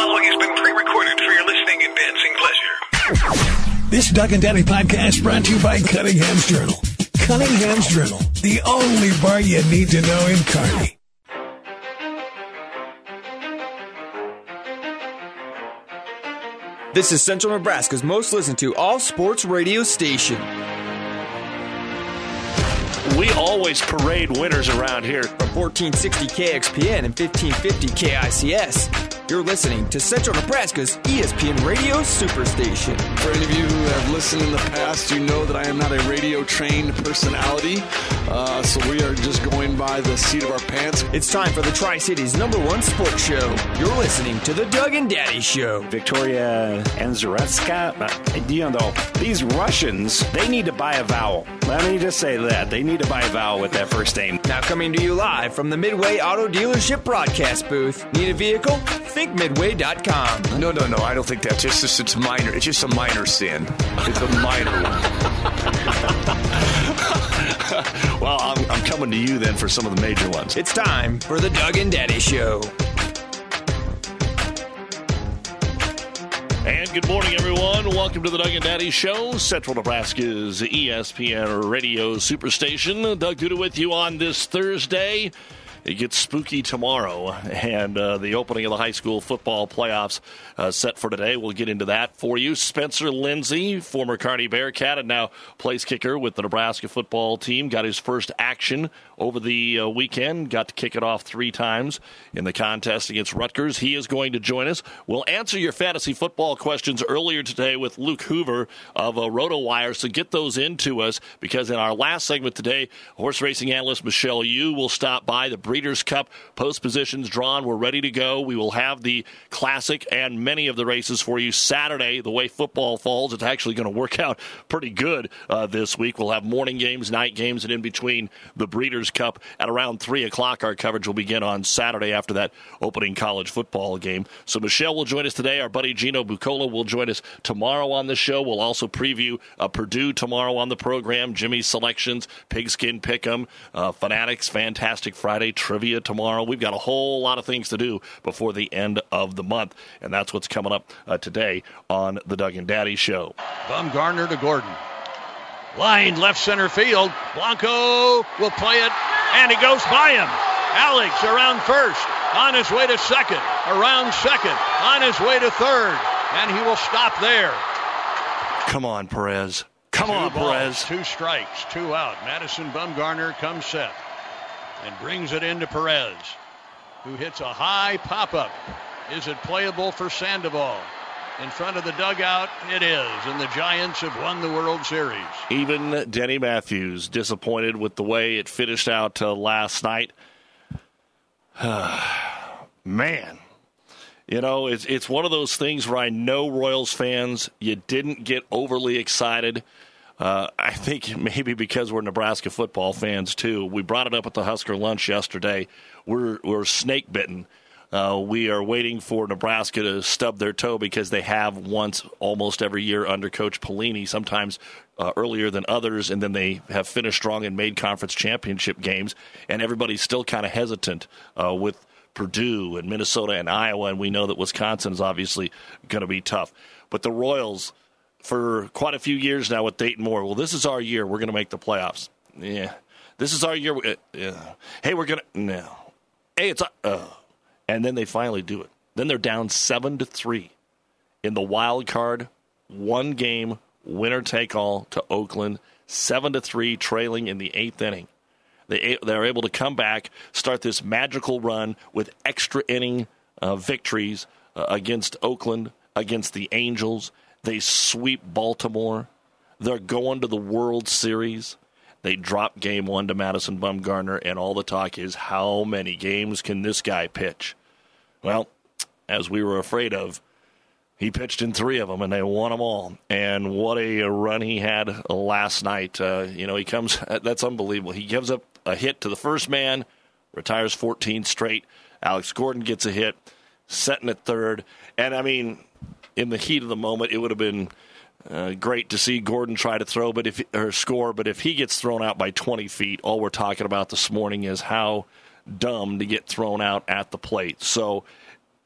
following has been pre-recorded for your listening and dancing pleasure. This Doug and Daddy podcast brought to you by Cunningham's Journal. Cunningham's Journal, the only bar you need to know in Kearney. This is Central Nebraska's most listened to all-sports radio station. We always parade winners around here. From 1460 KXPN and 1550 KICS. You're listening to Central Nebraska's ESPN Radio Superstation. For any of you who have listened in the past, you know that I am not a radio-trained personality, so we are just going by the seat of our pants. It's time for the Tri-Cities #1 sports show. You're listening to the Doug and Daddy Show. Victoria Anzaretska, these Russians, they need to buy a vowel. Let me just say that. They need to buy a vowel with that first name. Now coming to you live from the Midway Auto Dealership broadcast booth. Need a vehicle? Think Midway.com. No, I don't think that's it's minor. It's just a minor sin. It's a minor one. Well, I'm coming to you then for some of the major ones. It's time for the Doug and Daddy Show. And good morning, everyone. Welcome to the Doug and Daddy Show, Central Nebraska's ESPN Radio Superstation. Doug Duda with you on this Thursday. It gets spooky tomorrow, and the opening of the high school football playoffs set for today. We'll get into that for you. Spencer Lindsay, former Kearney Bearcat and now place kicker with the Nebraska football team, got his first action over the weekend. Got to kick it off 3 times in the contest against Rutgers. He is going to join us. We'll answer your fantasy football questions earlier today with Luke Hoover of RotoWire, so get those into us, because in our last segment today, horse racing analyst Michelle Yu will stop by. The Breeders' Cup post positions drawn. We're ready to go. We will have the Classic and many of the races for you Saturday. The way football falls, it's actually going to work out pretty good this week. We'll have morning games, night games, and in between the Breeders' Cup at around 3 o'clock. Our coverage will begin on Saturday after that opening college football game. So Michelle will join us today. Our buddy Gino Bucola will join us tomorrow on the show. We'll also preview Purdue tomorrow on the program. Jimmy's selections, Pigskin Pick'em, Fanatics, Fantastic Friday, trivia tomorrow. We've got a whole lot of things to do before the end of the month, and that's what's coming up today on the Doug and Daddy Show. Bumgarner to Gordon. Line left center field. Blanco will play it, and he goes by him. Alex around first, on his way to second, around second, on his way to third, and he will stop there. Come on, Perez. Come on, Perez. 2 strikes, 2 out. Madison Bumgarner comes set and brings it into Perez, who hits a high pop-up. Is it playable for Sandoval? In front of the dugout, it is, and the Giants have won the World Series. Even Denny Matthews disappointed with the way it finished out last night. Man, you know, it's one of those things where I know Royals fans, you didn't get overly excited. I think maybe because we're Nebraska football fans, too. We brought it up at the Husker lunch yesterday. We're snake bitten. We are waiting for Nebraska to stub their toe, because they have once almost every year under Coach Pelini, sometimes earlier than others, and then they have finished strong and made conference championship games, and everybody's still kind of hesitant with Purdue and Minnesota and Iowa, and we know that Wisconsin is obviously going to be tough. But the Royals, for quite a few years now with Dayton Moore, well, this is our year. We're going to make the playoffs. Yeah. This is our year. Hey, we're going to – no. Hey, it's and then they finally do it. Then they're down 7-3 in the wild card, 1-game winner-take-all to Oakland, 7-3 trailing in the 8th inning. They're able to come back, start this magical run with extra inning victories against Oakland, against the Angels. They sweep Baltimore. They're going to the World Series. They drop game 1 to Madison Bumgarner, and all the talk is, how many games can this guy pitch? Well, as we were afraid of, he pitched in 3 of them, and they won them all. And what a run he had last night. He comes, that's unbelievable. He gives up a hit to the first man, retires 14 straight. Alex Gordon gets a hit, setting at third. And, I mean, in the heat of the moment, it would have been great to see Gordon try to score, but if he gets thrown out by 20 feet, all we're talking about this morning is how dumb to get thrown out at the plate. So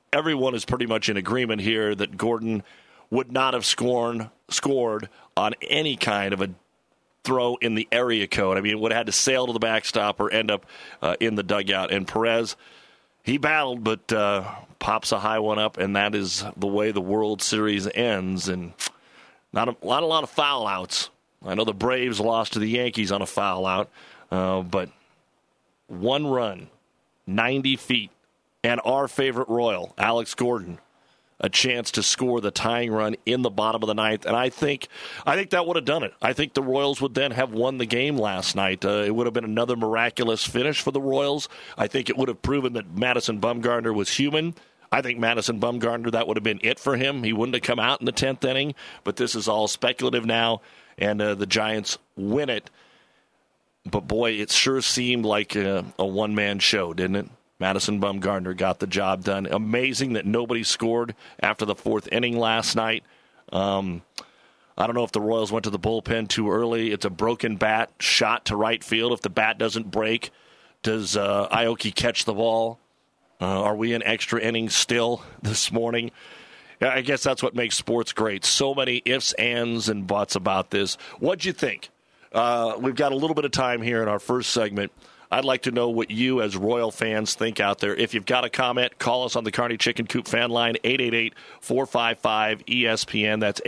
everyone is pretty much in agreement here that Gordon would not have scored on any kind of a throw in the area code. I mean, it would have had to sail to the backstop or end up in the dugout. And Perez, he battled, but pops a high one up, and that is the way the World Series ends. And not a lot of foul outs. I know the Braves lost to the Yankees on a foul out, but one run, 90 feet, and our favorite Royal, Alex Gordon, a chance to score the tying run in the bottom of the ninth. And I think that would have done it. I think the Royals would then have won the game last night. It would have been another miraculous finish for the Royals. I think it would have proven that Madison Bumgarner was human. I think Madison Bumgarner, that would have been it for him. He wouldn't have come out in the 10th inning. But this is all speculative now, and the Giants win it. But, boy, it sure seemed like a one-man show, didn't it? Madison Bumgarner got the job done. Amazing that nobody scored after the 4th inning last night. I don't know if the Royals went to the bullpen too early. It's a broken bat shot to right field. If the bat doesn't break, does Aoki catch the ball? Are we in extra innings still this morning? I guess that's what makes sports great. So many ifs, ands, and buts about this. What'd you think? We've got a little bit of time here in our first segment. I'd like to know what you as Royal fans think out there. If you've got a comment, call us on the Kearney Chicken Coop fan line, 888-455-ESPN. That's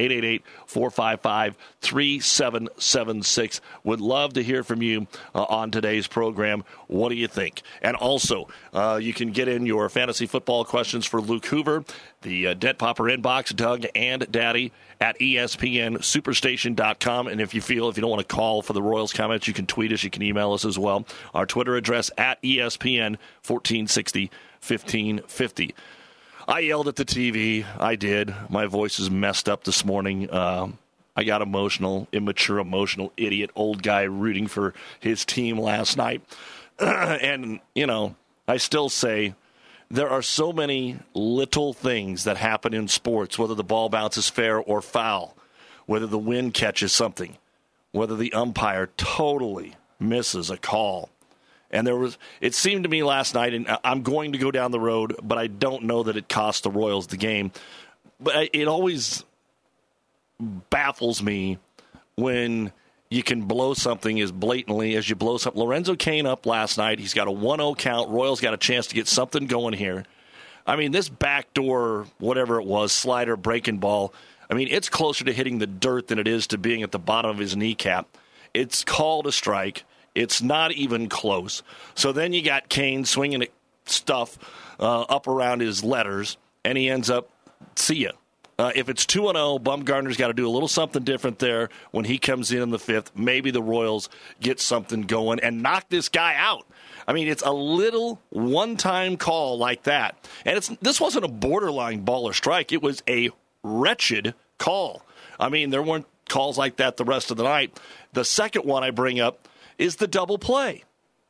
888-455-3776. Would love to hear from you on today's program. What do you think? And also, you can get in your fantasy football questions for Luke Hoover, the Debt Popper inbox, Doug and Daddy at ESPNSuperstation.com. And if you don't want to call for the Royals comments, you can tweet us. You can email us as well. Our Twitter address at ESPN 1460 1550. I yelled at the TV. I did. My voice is messed up this morning. I got emotional, immature, emotional, idiot, old guy rooting for his team last night. And, I still say there are so many little things that happen in sports, whether the ball bounces fair or foul, whether the wind catches something, whether the umpire totally misses a call. And it seemed to me last night, and I'm going to go down the road, but I don't know that it cost the Royals the game. But it always baffles me when you can blow something as blatantly as you blow something. Lorenzo Cain up last night. He's got a 1-0 count. Royals got a chance to get something going here. I mean, this backdoor, whatever it was, slider, breaking ball, I mean, it's closer to hitting the dirt than it is to being at the bottom of his kneecap. It's called a strike. It's not even close. So then you got Cain swinging at stuff up around his letters, and he ends up, see ya. If it's 2-0, Bumgarner's got to do a little something different there when he comes in the 5th. Maybe the Royals get something going and knock this guy out. I mean, it's a little one-time call like that. And this wasn't a borderline ball or strike. It was a wretched call. I mean, there weren't calls like that the rest of the night. The second one I bring up is the double play.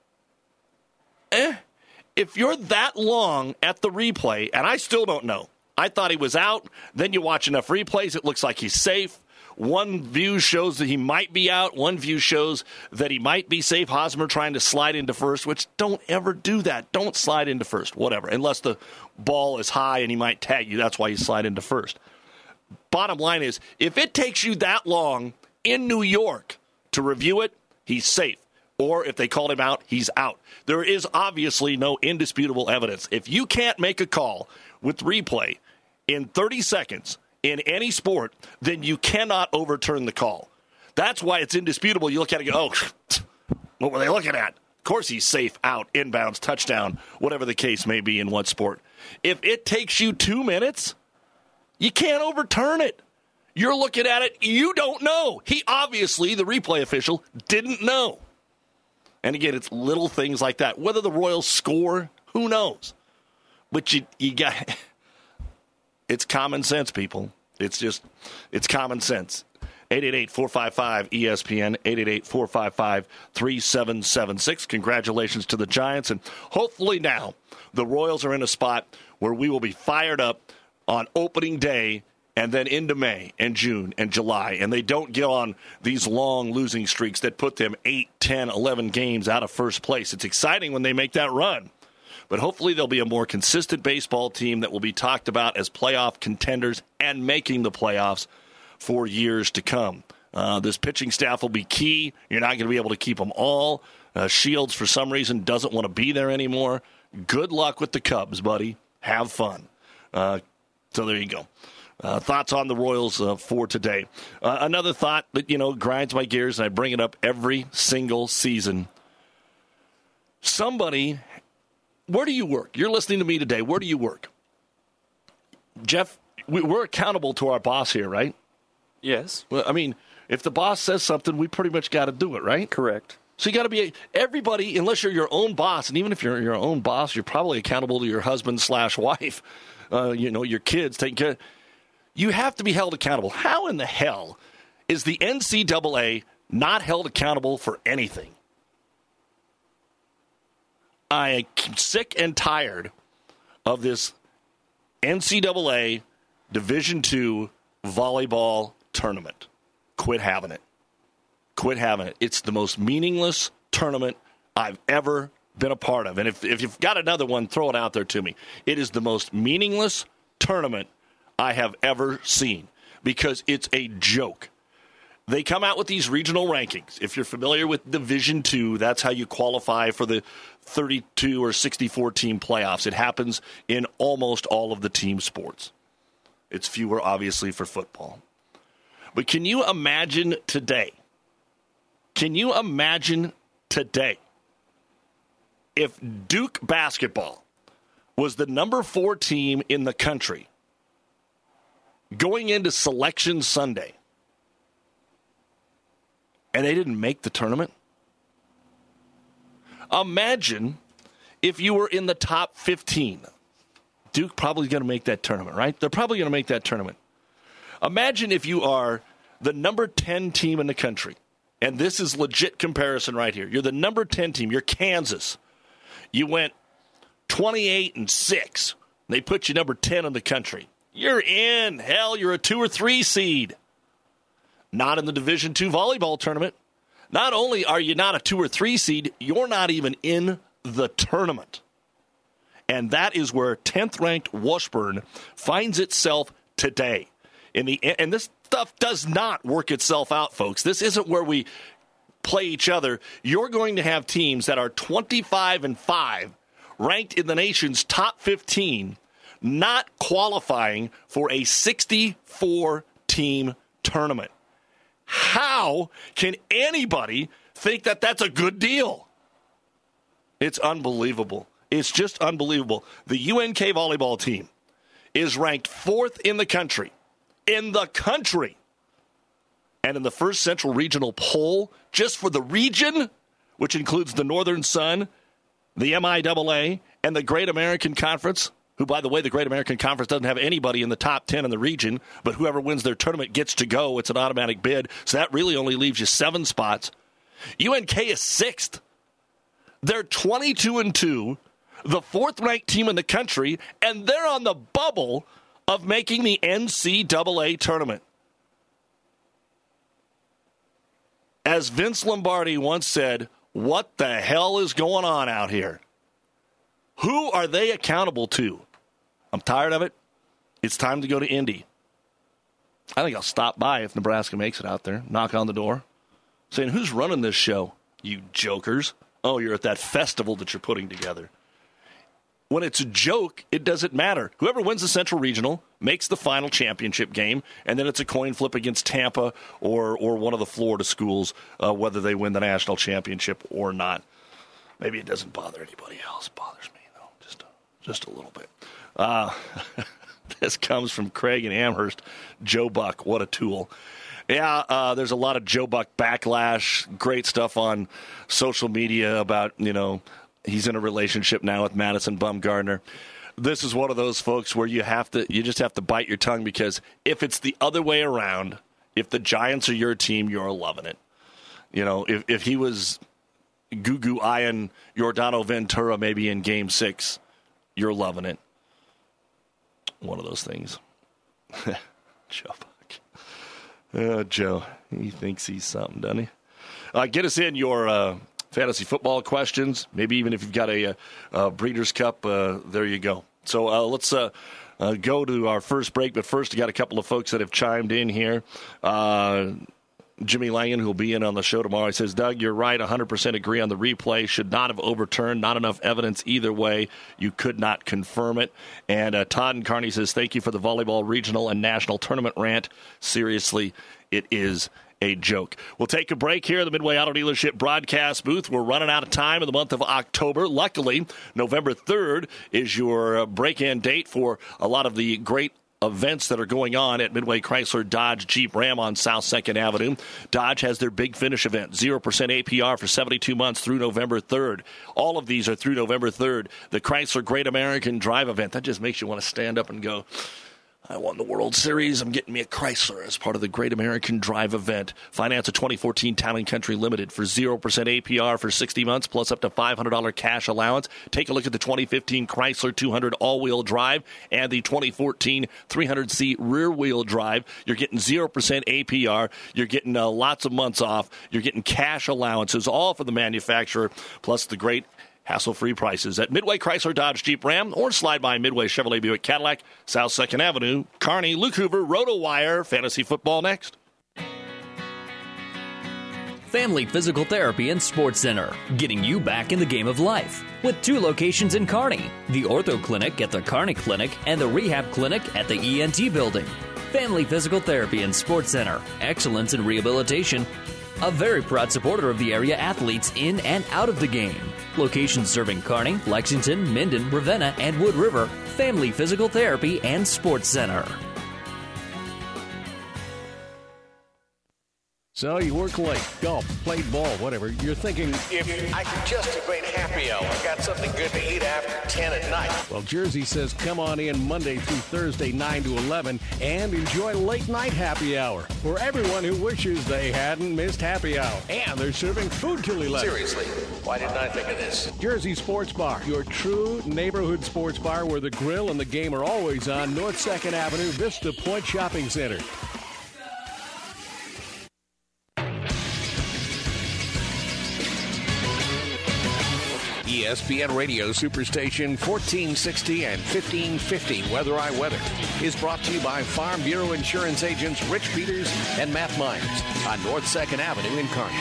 If you're that long at the replay, and I still don't know, I thought he was out. Then you watch enough replays, it looks like he's safe. One view shows that he might be out. One view shows that he might be safe. Hosmer trying to slide into first, which don't ever do that. Don't slide into first, whatever, unless the ball is high and he might tag you. That's why you slide into first. Bottom line is, if it takes you that long in New York to review it, he's safe. Or if they called him out, he's out. There is obviously no indisputable evidence. If you can't make a call with replay in 30 seconds in any sport, then you cannot overturn the call. That's why it's indisputable. You look at it and go, oh, what were they looking at? Of course he's safe, out, inbounds, touchdown, whatever the case may be in what sport. If it takes you 2 minutes, you can't overturn it. You're looking at it, you don't know. He obviously, the replay official, didn't know. And again, it's little things like that. Whether the Royals score, who knows? But you got... It's common sense, people. It's common sense. 888-455-ESPN, 888-455-3776. Congratulations to the Giants. And hopefully now the Royals are in a spot where we will be fired up on opening day and then into May and June and July. And they don't get on these long losing streaks that put them 8, 10, 11 games out of first place. It's exciting when they make that run. But hopefully they'll be a more consistent baseball team that will be talked about as playoff contenders and making the playoffs for years to come. This pitching staff will be key. You're not going to be able to keep them all. Shields, for some reason, doesn't want to be there anymore. Good luck with the Cubs, buddy. Have fun. So there you go. Thoughts on the Royals for today. Another thought that, grinds my gears, and I bring it up every single season. Somebody, where do you work? You're listening to me today. Where do you work? Jeff, we're accountable to our boss here, right? Yes. Well, I mean, if the boss says something, we pretty much got to do it, right? Correct. So you got to be everybody, unless you're your own boss, and even if you're your own boss, you're probably accountable to your husband/wife, your kids, taking care. You have to be held accountable. How in the hell is the NCAA not held accountable for anything? I am sick and tired of this NCAA Division II volleyball tournament. Quit having it. Quit having it. It's the most meaningless tournament I've ever been a part of. And if you've got another one, throw it out there to me. It is the most meaningless tournament I have ever seen because it's a joke. They come out with these regional rankings. If you're familiar with Division II, that's how you qualify for the 32 or 64 team playoffs. It happens in almost all of the team sports. It's fewer, obviously, for football. But can you imagine today? Can you imagine today if Duke basketball was the number 4 team in the country going into Selection Sunday and they didn't make the tournament? Imagine if you were in the top 15. Duke probably going to make that tournament, right? They're probably going to make that tournament. Imagine if you are the number 10 team in the country, and this is legit comparison right here. You're the number 10 team. You're Kansas. You went 28-6. They put you number 10 in the country. You're in. Hell, you're a 2 or 3 seed. Not in the Division II volleyball tournament. Not only are you not a 2 or 3 seed, you're not even in the tournament. And that is where 10th-ranked Washburn finds itself today. And this stuff does not work itself out, folks. This isn't where we play each other. You're going to have teams that are 25-5, ranked in the nation's top 15, not qualifying for a 64-team tournament. How can anybody think that that's a good deal? It's unbelievable. It's just unbelievable. The UNK volleyball team is ranked 4th in the country. In the country. And in the first Central Regional poll, just for the region, which includes the Northern Sun, the MIAA, and the Great American Conference, who, by the way, the Great American Conference doesn't have anybody in the top 10 in the region, but whoever wins their tournament gets to go. It's an automatic bid, so that really only leaves you 7 spots. UNK is 6th. They're 22-2, the 4th-ranked team in the country, and they're on the bubble of making the NCAA tournament. As Vince Lombardi once said, what the hell is going on out here? Who are they accountable to? I'm tired of it. It's time to go to Indy. I think I'll stop by if Nebraska makes it out there, knock on the door, saying, who's running this show, you jokers? Oh, you're at that festival that you're putting together. When it's a joke, it doesn't matter. Whoever wins the Central Regional makes the final championship game, and then it's a coin flip against Tampa or one of the Florida schools, whether they win the national championship or not. Maybe it doesn't bother anybody else. It bothers me, though, just a little bit. This comes from Craig and Amherst. Joe Buck, what a tool. Yeah, there's a lot of Joe Buck backlash. Great stuff on social media about, he's in a relationship now with Madison Bumgarner. This is one of those folks where you just have to bite your tongue, because if it's the other way around, if the Giants are your team, you're loving it. If he was Gugu-eyeing Giordano Ventura maybe in Game 6, you're loving it. One of those things. Joe Buck. Joe, he thinks he's something, doesn't he? Get us in your fantasy football questions, maybe even if you've got a Breeders' Cup, there you go. So let's go to our first break. But first, we got a couple of folks that have chimed in here. Jimmy Langan, who will be in on the show tomorrow, he says, Doug, you're right, 100% agree on the replay. Should not have overturned. Not enough evidence either way. You could not confirm it. And Todd and Kearney says, thank you for the volleyball regional and national tournament rant. Seriously, it is a joke. We'll take a break here at the Midway Auto Dealership broadcast booth. We're running out of time in the month of October. Luckily, November 3rd is your break-in date for a lot of the great events that are going on at Midway Chrysler Dodge Jeep Ram on South 2nd Avenue. Dodge has their Big Finish event, 0% APR for 72 months through November 3rd. All of these are through November 3rd. The Chrysler Great American Drive event, that just makes you want to stand up and go, I won the World Series. I'm getting me a Chrysler as part of the Great American Drive event. Finance a 2014 Town & Country Limited for 0% APR for 60 months, plus up to $500 cash allowance. Take a look at the 2015 Chrysler 200 all-wheel drive and the 2014 300C rear-wheel drive. You're getting 0% APR. You're getting lots of months off. You're getting cash allowances, all for the manufacturer, plus the great hassle-free prices at Midway Chrysler Dodge Jeep Ram, or slide by Midway Chevrolet Buick Cadillac, South 2nd Avenue. Kearney, Luke Hoover, RotoWire, Fantasy Football next. Family Physical Therapy and Sports Center, getting you back in the game of life. With 2 locations in Kearney, the Ortho Clinic at the Kearney Clinic and the Rehab Clinic at the ENT Building. Family Physical Therapy and Sports Center, excellence in rehabilitation. A very proud supporter of the area athletes in and out of the game. Locations serving Kearney, Lexington, Minden, Ravenna, and Wood River. Family Physical Therapy and Sports Center. So you work late, golf, played ball, whatever. You're thinking, if I could just a great happy hour, got something good to eat after 10 at night. Well, Jersey says come on in Monday through Thursday, 9 to 11, and enjoy late night happy hour for everyone who wishes they hadn't missed happy hour. And they're serving food till 11. Seriously, why didn't I think of this? Jersey Sports Bar, your true neighborhood sports bar where the grill and the game are always on. North 2nd Avenue, Vista Point Shopping Center. ESPN Radio Superstation 1460 and 1550 Weather I Weather is brought to you by Farm Bureau Insurance agents Rich Peters and Matt Myers on North 2nd Avenue in Kearney.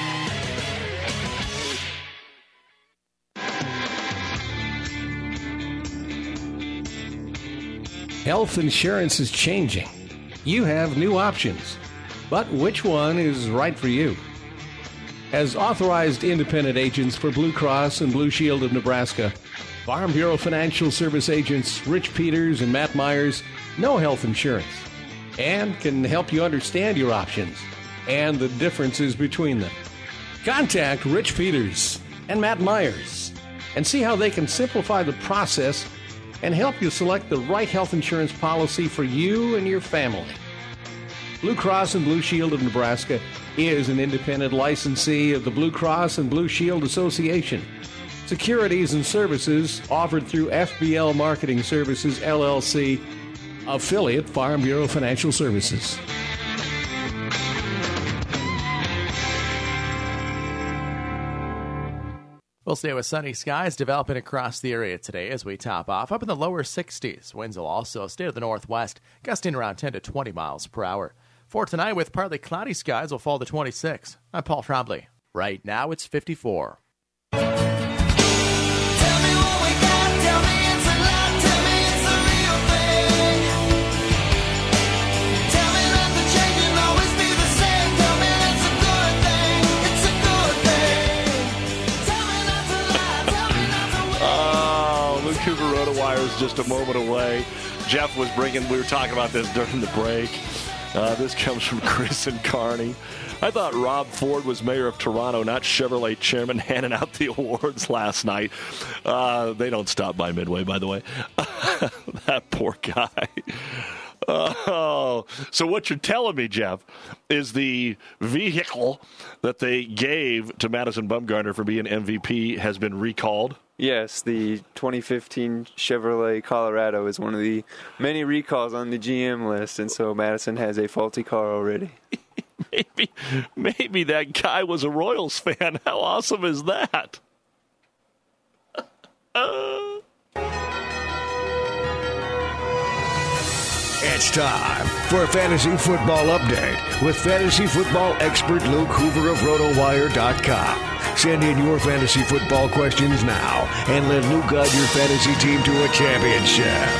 Health insurance is changing. You have new options, but which one is right for you? As authorized independent agents for Blue Cross and Blue Shield of Nebraska, Farm Bureau Financial Service agents Rich Peters and Matt Myers know health insurance and can help you understand your options and the differences between them. Contact Rich Peters and Matt Myers and see how they can simplify the process and help you select the right health insurance policy for you and your family. Blue Cross and Blue Shield of Nebraska is an independent licensee of the Blue Cross and Blue Shield Association. Securities and services offered through FBL Marketing Services, LLC, affiliate Farm Bureau Financial Services. We'll stay with sunny skies developing across the area today as we top off up in the lower 60s. Winds will also stay to the northwest, gusting around 10 to 20 miles per hour. For tonight, with partly cloudy skies, will fall to 26. I'm Paul Trombley. Right now, it's 54. Luke Hoover, RotoWire is just a moment away. Jeff was we were talking about this during the break. This comes from Chris and Kearney. I thought Rob Ford was mayor of Toronto, not Chevrolet chairman, handing out the awards last night. They don't stop by Midway, by the way. That poor guy. Oh, so what you're telling me, Jeff, is the vehicle that they gave to Madison Bumgarner for being MVP has been recalled? Yes, the 2015 Chevrolet Colorado is one of the many recalls on the GM list, and so Madison has a faulty car already. maybe that guy was a Royals fan. How awesome is that? It's time for a fantasy football update with fantasy football expert Luke Hoover of RotoWire.com. Send in your fantasy football questions now and let Luke guide your fantasy team to a championship.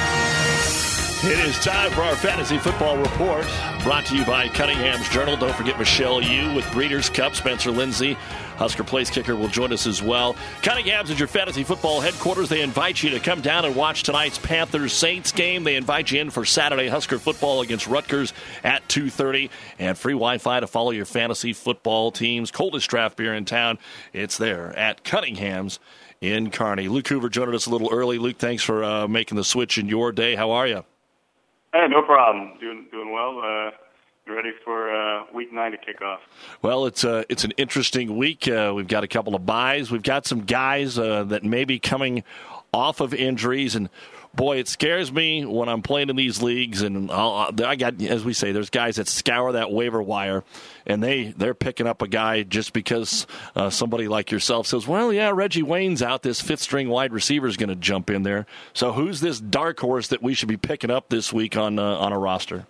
It is time for our Fantasy Football Report, brought to you by Cunningham's Journal. Don't forget Michelle Yu with Breeders' Cup. Spencer Lindsay, Husker Place kicker, will join us as well. Cunningham's is your fantasy football headquarters. They invite you to come down and watch tonight's Panthers-Saints game. They invite you in for Saturday Husker football against Rutgers at 2:30. And free Wi-Fi to follow your fantasy football teams. Coldest draft beer in town. It's there at Cunningham's in Kearney. Luke Hoover joined us a little early. Luke, thanks for making the switch in your day. How are you? Hey, no problem. Doing well. Ready for week 9 to kick off. Well, it's an interesting week. We've got a couple of buys. We've got some guys that may be coming off of injuries, and boy, it scares me when I'm playing in these leagues. And I got, as we say, there's guys that scour that waiver wire, and they're picking up a guy just because somebody like yourself says, well, yeah, Reggie Wayne's out. This fifth-string wide receiver is going to jump in there. So who's this dark horse that we should be picking up this week on a roster?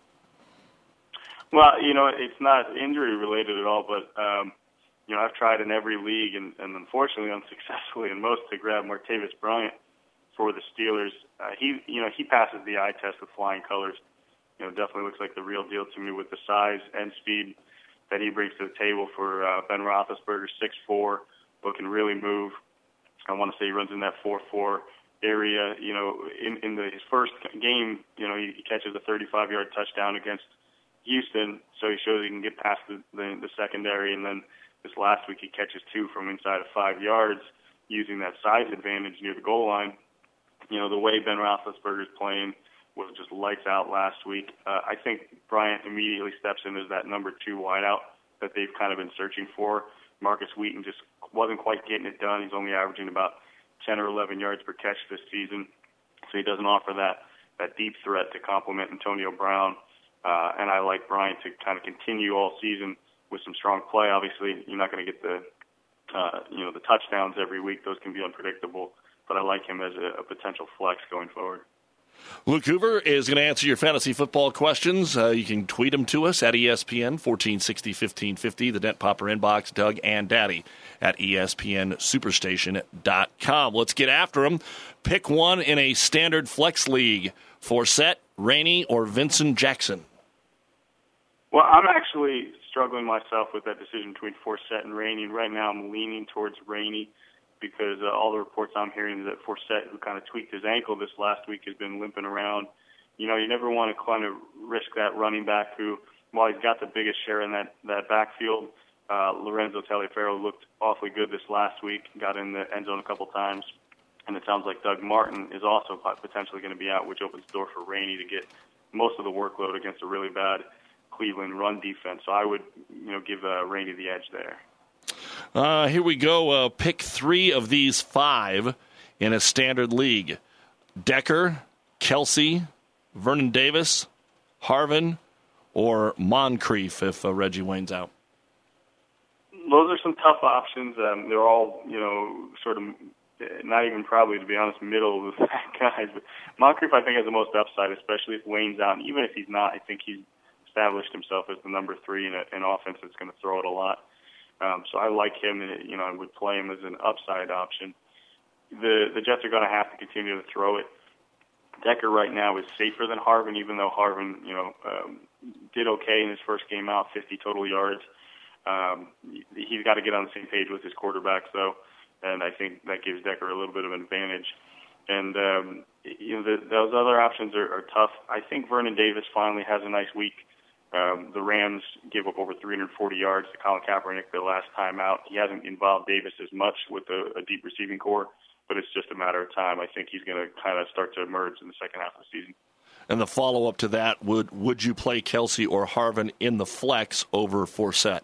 Well, it's not injury-related at all, but, I've tried in every league, and unfortunately unsuccessfully in most, to grab Martavis Bryant for the Steelers. He passes the eye test with flying colors. Definitely looks like the real deal to me with the size and speed that he brings to the table for Ben Roethlisberger, 6'4", but can really move. I want to say he runs in that 4.4 area. In his first game, he catches a 35-yard touchdown against Houston, so he shows he can get past the secondary, and then this last week he catches 2 from inside of 5 yards using that size advantage near the goal line. The way Ben Roethlisberger is playing was just lights out last week. I think Bryant immediately steps in as that number 2 wideout that they've kind of been searching for. Marcus Wheaton just wasn't quite getting it done. He's only averaging about 10 or 11 yards per catch this season, so he doesn't offer that deep threat to complement Antonio Brown. And I like Bryant to kind of continue all season with some strong play. Obviously, you're not going to get the touchdowns every week. Those can be unpredictable. But I like him as a potential flex going forward. Luke Hoover is going to answer your fantasy football questions. You can tweet them to us at ESPN 1460 1550, the Dent Popper inbox, Doug and Daddy at ESPNSuperstation.com. Let's get after them. Pick one in a standard flex league. Forsett, Rainey, or Vincent Jackson? Well, I'm actually struggling myself with that decision between Forsett and Rainey. Right now I'm leaning towards Rainey, because all the reports I'm hearing is that Forsett, who kind of tweaked his ankle this last week, has been limping around. You never want to kind of risk that running back who, while he's got the biggest share in that backfield, Lorenzo Taliaferro looked awfully good this last week, got in the end zone a couple times, and it sounds like Doug Martin is also potentially going to be out, which opens the door for Rainey to get most of the workload against a really bad Cleveland run defense. So I would, give Rainey the edge there. Here we go. Pick 3 of these 5 in a standard league. Decker, Kelsey, Vernon Davis, Harvin, or Moncrief if Reggie Wayne's out. Those are some tough options. They're all, sort of not even probably, to be honest, middle of the guys. But Moncrief, I think, has the most upside, especially if Wayne's out. And even if he's not, I think he's established himself as the number 3 in an offense that's going to throw it a lot. So I like him, and I would play him as an upside option. The Jets are going to have to continue to throw it. Decker right now is safer than Harvin, even though Harvin, did okay in his first game out, 50 total yards. He's got to get on the same page with his quarterbacks, though, and I think that gives Decker a little bit of an advantage. And those other options are tough. I think Vernon Davis finally has a nice week. The Rams gave up over 340 yards to Colin Kaepernick the last time out. He hasn't involved Davis as much with a deep receiving core, but it's just a matter of time. I think he's going to kind of start to emerge in the second half of the season. And the follow-up to that, would you play Kelsey or Harvin in the flex over Forsett?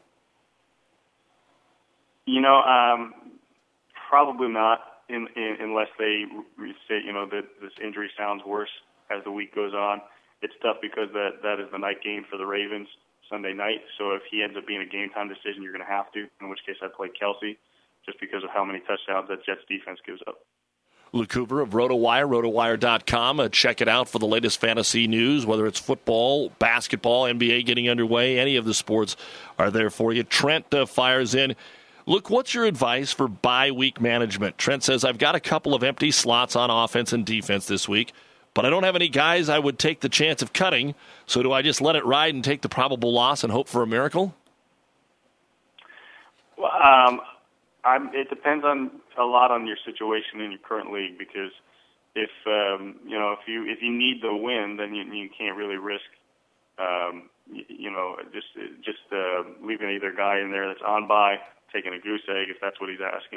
Probably not, unless they say, that this injury sounds worse as the week goes on. It's tough because that is the night game for the Ravens Sunday night. So if he ends up being a game-time decision, you're going to have to, in which case I'd play Kelsey just because of how many touchdowns that Jets defense gives up. Luke Hoover of RotoWire, rotowire.com. Check it out for the latest fantasy news, whether it's football, basketball, NBA getting underway. Any of the sports are there for you. Trent fires in. Luke, what's your advice for bye week management? Trent says, I've got a couple of empty slots on offense and defense this week, but I don't have any guys I would take the chance of cutting. So do I just let it ride and take the probable loss and hope for a miracle? Well, it depends on a lot on your situation in your current league, because if you need the win, then you can't really risk just leaving either guy in there that's on bye, taking a goose egg if that's what he's asking,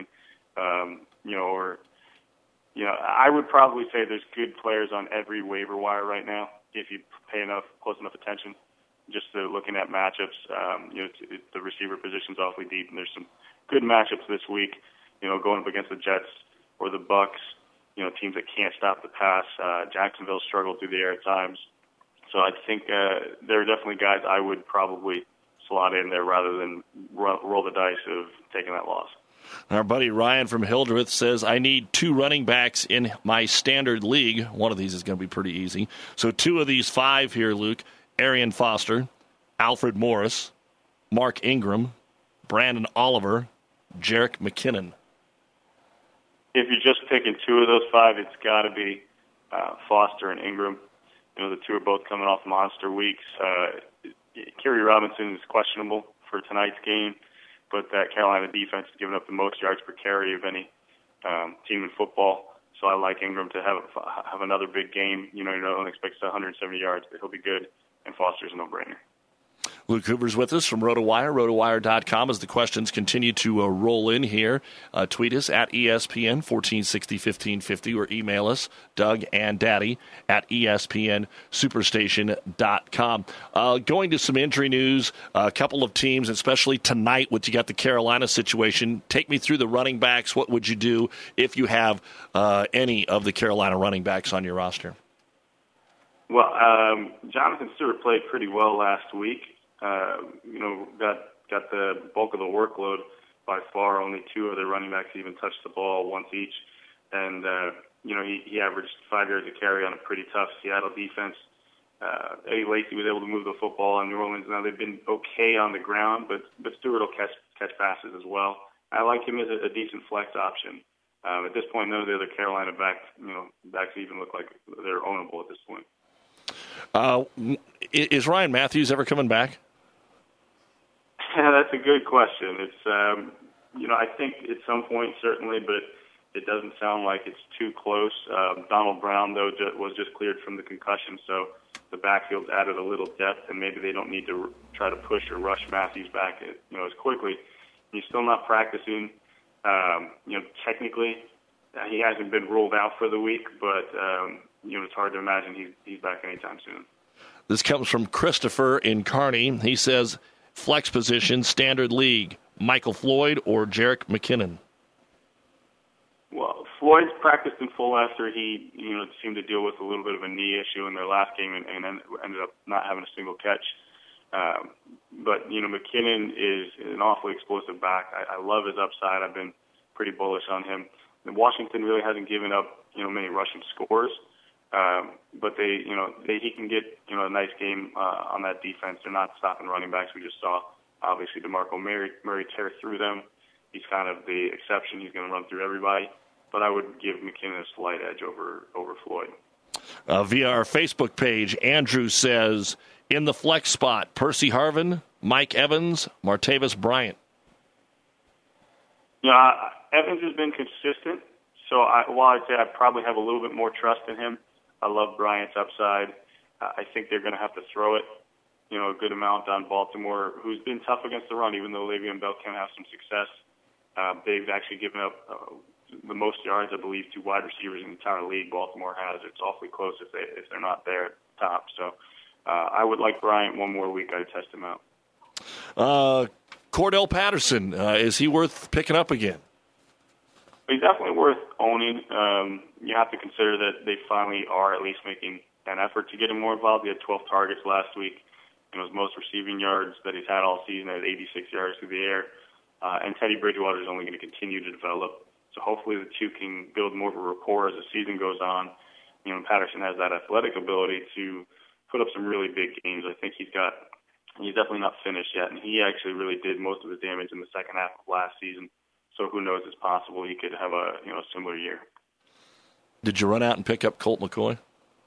I would probably say there's good players on every waiver wire right now if you pay close enough attention. Just looking at matchups, the receiver position's awfully deep, and there's some good matchups this week. Going up against the Jets or the Bucks, teams that can't stop the pass. Jacksonville struggled through the air at times, so I think there are definitely guys I would probably slot in there rather than roll the dice of taking that loss. Our buddy Ryan from Hildreth says, I need 2 running backs in my standard league. One of these is going to be pretty easy. So 2 of these 5 here, Luke: Arian Foster, Alfred Morris, Mark Ingram, Brandon Oliver, Jerick McKinnon. If you're just picking 2 of those 5, it's got to be Foster and Ingram. The 2 are both coming off monster weeks. Kerry Robinson is questionable for tonight's game, but that Carolina defense has given up the most yards per carry of any team in football. So I like Ingram to have another big game. You don't expect 170 yards, but he'll be good, and Foster's a no-brainer. Luke Hoover's with us from RotoWire, rotowire.com, as the questions continue to roll in here. Tweet us at ESPN 1460-1550 or email us, Doug and Daddy, at ESPNSuperstation.com. Going to some injury news, a couple of teams, especially tonight, you got the Carolina situation. Take me through the running backs. What would you do if you have any of the Carolina running backs on your roster? Well, Jonathan Stewart played pretty well last week. Got the bulk of the workload by far. Only 2 of their running backs even touched the ball once each. And, he averaged 5 yards a carry on a pretty tough Seattle defense. Eddie Lacy was able to move the football in New Orleans. Now they've been okay on the ground, but Stewart will catch passes as well. I like him as a decent flex option. At this point, none of the other Carolina backs even look like they're ownable at this point. Is Ryan Matthews ever coming back? That's a good question. It's, I think at some point certainly, but it doesn't sound like it's too close. Donald Brown, though, was just cleared from the concussion, so the backfield's added a little depth, and maybe they don't need to try to push or rush Matthews back, as quickly. He's still not practicing. Technically, he hasn't been ruled out for the week, but it's hard to imagine he's back anytime soon. This comes from Christopher in Kearney. He says, flex position, standard league, Michael Floyd or Jerick McKinnon? Well, Floyd's practiced in full after he seemed to deal with a little bit of a knee issue in their last game and ended up not having a single catch. But McKinnon is an awfully explosive back. I love his upside. I've been pretty bullish on him. And Washington really hasn't given up many rushing scores. But he can get a nice game on that defense. They're not stopping running backs. We just saw obviously DeMarco Murray tear through them. He's kind of the exception. He's going to run through everybody. But I would give McKinnon a slight edge over Floyd. Via our Facebook page, Andrew says, in the flex spot, Percy Harvin, Mike Evans, Martavis Bryant. Evans has been consistent. So while I'd say I probably have a little bit more trust in him, I love Bryant's upside. I think they're going to have to throw it, a good amount on Baltimore, who's been tough against the run, even though Le'Veon Bell can have some success. They've actually given up the most yards, I believe, to wide receivers in the entire league. Baltimore has. It's awfully close if they're not there at the top. So I would like Bryant one more week. I'd test him out. Cordell Patterson, is he worth picking up again? He's definitely worth owning. You have to consider that they finally are at least making an effort to get him more involved. He had 12 targets last week, his most receiving yards that he's had all season at 86 yards through the air. And Teddy Bridgewater is only going to continue to develop. So hopefully the two can build more of a rapport as the season goes on. Patterson has that athletic ability to put up some really big games. I think he's definitely not finished yet, and he actually really did most of his damage in the second half of last season. So who knows? It's possible he could have a similar year. Did you run out and pick up Colt McCoy?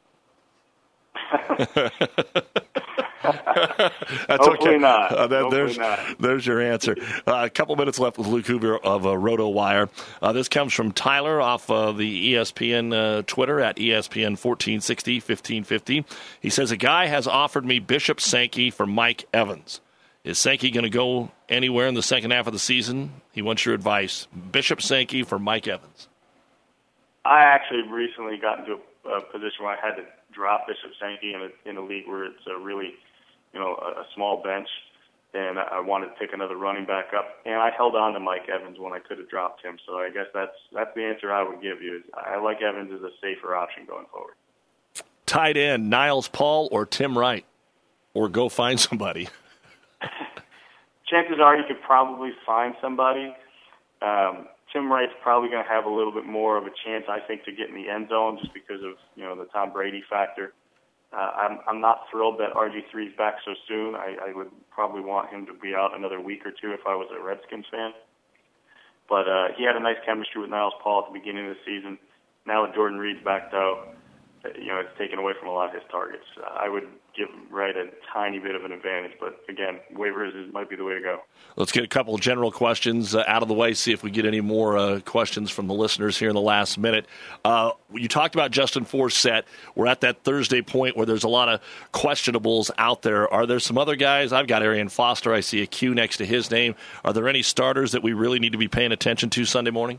That's Hopefully okay. not. Hopefully not. There's your answer. A couple minutes left with Luke Hoover of RotoWire. This comes from Tyler off the ESPN Twitter at ESPN 1460 1550. He says, a guy has offered me Bishop Sankey for Mike Evans. Is Sankey going to go anywhere in the second half of the season? He wants your advice. Bishop Sankey for Mike Evans. I actually recently got into a position where I had to drop Bishop Sankey in a league where it's a really, a small bench, and I wanted to pick another running back up, and I held on to Mike Evans when I could have dropped him. So I guess that's the answer I would give you. Is I like Evans as a safer option going forward. Tight end, Niles Paul or Tim Wright, or go find somebody. Chances are you could probably find somebody. Tim Wright's probably going to have a little bit more of a chance, I think, to get in the end zone just because of the Tom Brady factor. I'm not thrilled that RG3's back so soon. I would probably want him to be out another week or two if I was a Redskins fan. But he had a nice chemistry with Niles Paul at the beginning of the season. Now that Jordan Reed's back, though, it's taken away from a lot of his targets. I would give Wright a tiny bit of an advantage, but again, waivers might be the way to go. Let's get a couple of general questions out of the way, see if we get any more questions from the listeners here in the last minute. You talked about Justin Forsett. We're at that Thursday point where there's a lot of questionables out there. Are there some other guys? I've got Arian Foster. I see a Q next to his name. Are there any starters that we really need to be paying attention to Sunday morning?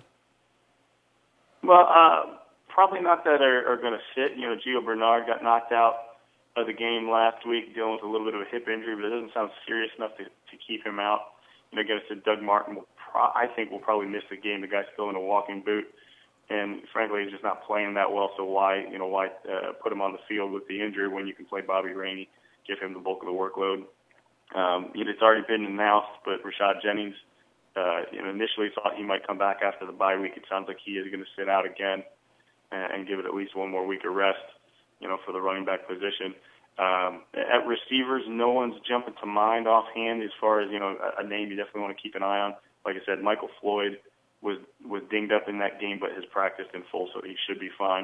Well, probably not that are going to sit. Gio Bernard got knocked out of the game last week, dealing with a little bit of a hip injury, but it doesn't sound serious enough to keep him out. Again, I said Doug Martin I think will probably miss the game. The guy's still in a walking boot, and frankly, he's just not playing that well. So why put him on the field with the injury when you can play Bobby Rainey, give him the bulk of the workload? It's already been announced, but Rashad Jennings, initially thought he might come back after the bye week. It sounds like he is going to sit out again and give it at least one more week of rest, for the running back position. At receivers, no one's jumping to mind offhand as far as, a name you definitely want to keep an eye on. Like I said, Michael Floyd was dinged up in that game, but has practiced in full, so he should be fine.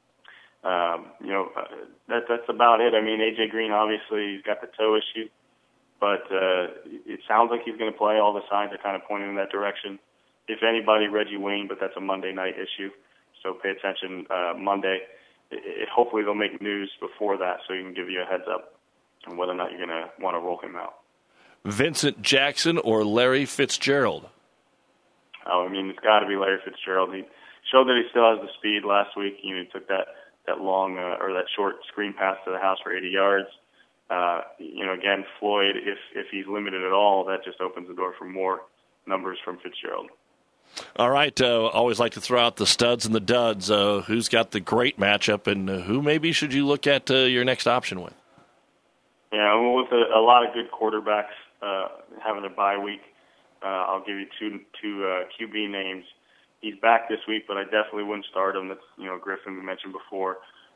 That's about it. I mean, A.J. Green, obviously, he's got the toe issue, but it sounds like he's going to play. All the signs are kind of pointing in that direction. If anybody, Reggie Wayne, but that's a Monday night issue, so pay attention Monday. Hopefully they'll make news before that so you can give you a heads up on whether or not you're going to want to roll him out. Vincent Jackson or Larry Fitzgerald? It's got to be Larry Fitzgerald. He showed that he still has the speed last week. He took that long or that short screen pass to the house for 80 yards. Again, Floyd, if he's limited at all, that just opens the door for more numbers from Fitzgerald. All right. Always like to throw out the studs and the duds. Who's got the great matchup, and who maybe should you look at your next option with? Yeah, with a lot of good quarterbacks having a bye week, I'll give you two QB names. He's back this week, but I definitely wouldn't start him. That's Griffin we mentioned before.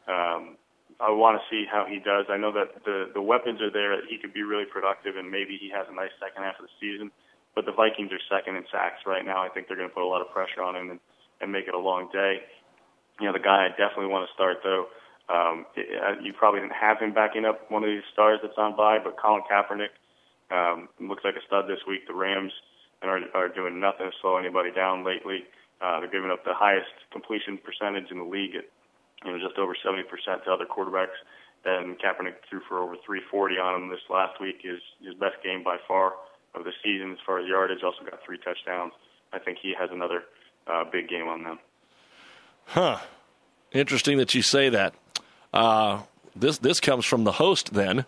I want to see how he does. I know that the weapons are there. He could be really productive, and maybe he has a nice second half of the season. But the Vikings are second in sacks right now. I think they're going to put a lot of pressure on him and make it a long day. The guy I definitely want to start, though, you probably didn't have him backing up one of these stars that's on bye, but Colin Kaepernick looks like a stud this week. The Rams are doing nothing to slow anybody down lately. They're giving up the highest completion percentage in the league at just over 70% to other quarterbacks. And Kaepernick threw for over 340 on him this last week. His best game by far of the season as far as yardage. Also got 3 touchdowns. I think he has another big game on them. Huh. Interesting that you say that. This comes from the host then.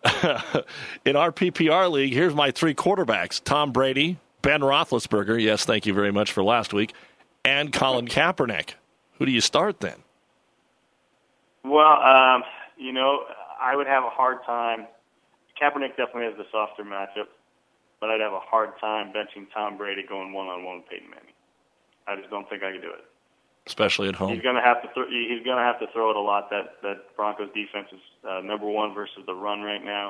In our PPR league, here's my 3 quarterbacks. Tom Brady, Ben Roethlisberger, yes, thank you very much for last week, and Colin Kaepernick. Who do you start then? Well, I would have a hard time Kaepernick definitely has the softer matchup, but I'd have a hard time benching Tom Brady going one-on-one with Peyton Manning. I just don't think I could do it. Especially at home. He's going to have to throw it a lot. That Broncos defense is number one versus the run right now.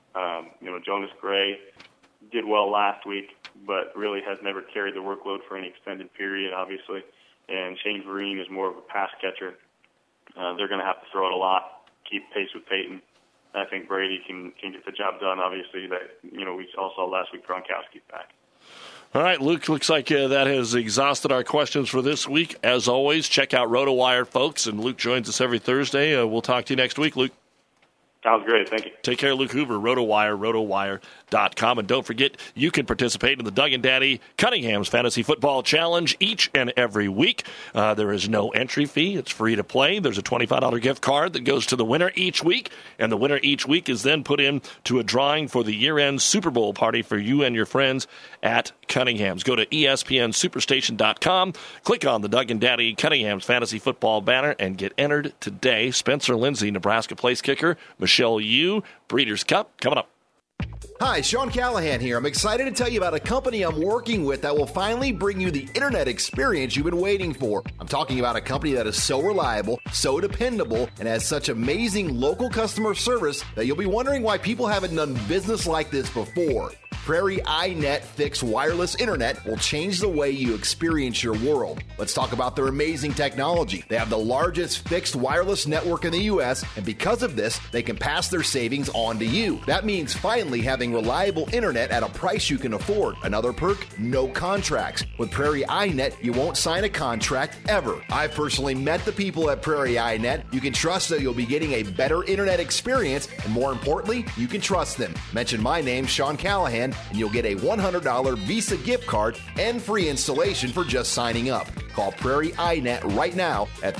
Jonas Gray did well last week, but really has never carried the workload for any extended period, obviously. And Shane Vereen is more of a pass catcher. They're going to have to throw it a lot, keep pace with Peyton. I think Brady can get the job done. Obviously, we all saw last week Gronkowski back. All right, Luke, looks like that has exhausted our questions for this week. As always, check out RotoWire, folks, and Luke joins us every Thursday. We'll talk to you next week, Luke. Sounds great. Thank you. Take care, Luke Hoover, RotoWire, rotowire.com. And don't forget, you can participate in the Doug and Daddy Cunningham's Fantasy Football Challenge each and every week. There is no entry fee. It's free to play. There's a $25 gift card that goes to the winner each week, and the winner each week is then put in to a drawing for the year-end Super Bowl party for you and your friends at Cunningham's. Go to ESPNSuperstation.com, click on the Doug and Daddy Cunningham's Fantasy Football banner, and get entered today. Spencer Lindsay, Nebraska place kicker, Michelle Yu, Breeders' Cup, coming up. Hi, Sean Callahan here. I'm excited to tell you about a company I'm working with that will finally bring you the internet experience you've been waiting for. I'm talking about a company that is so reliable, so dependable, and has such amazing local customer service that you'll be wondering why people haven't done business like this before. Prairie iNet fixed wireless internet will change the way you experience your world. Let's talk about their amazing technology. They have the largest fixed wireless network in the U.S., and because of this, they can pass their savings on to you. That means finally having reliable internet at a price you can afford. Another perk, no contracts. With Prairie iNet, you won't sign a contract ever. I've personally met the people at Prairie iNet. You can trust that you'll be getting a better internet experience, and more importantly, you can trust them. Mention my name, Sean Callahan, and you'll get a $100 Visa gift card and free installation for just signing up. Call Prairie iNet right now at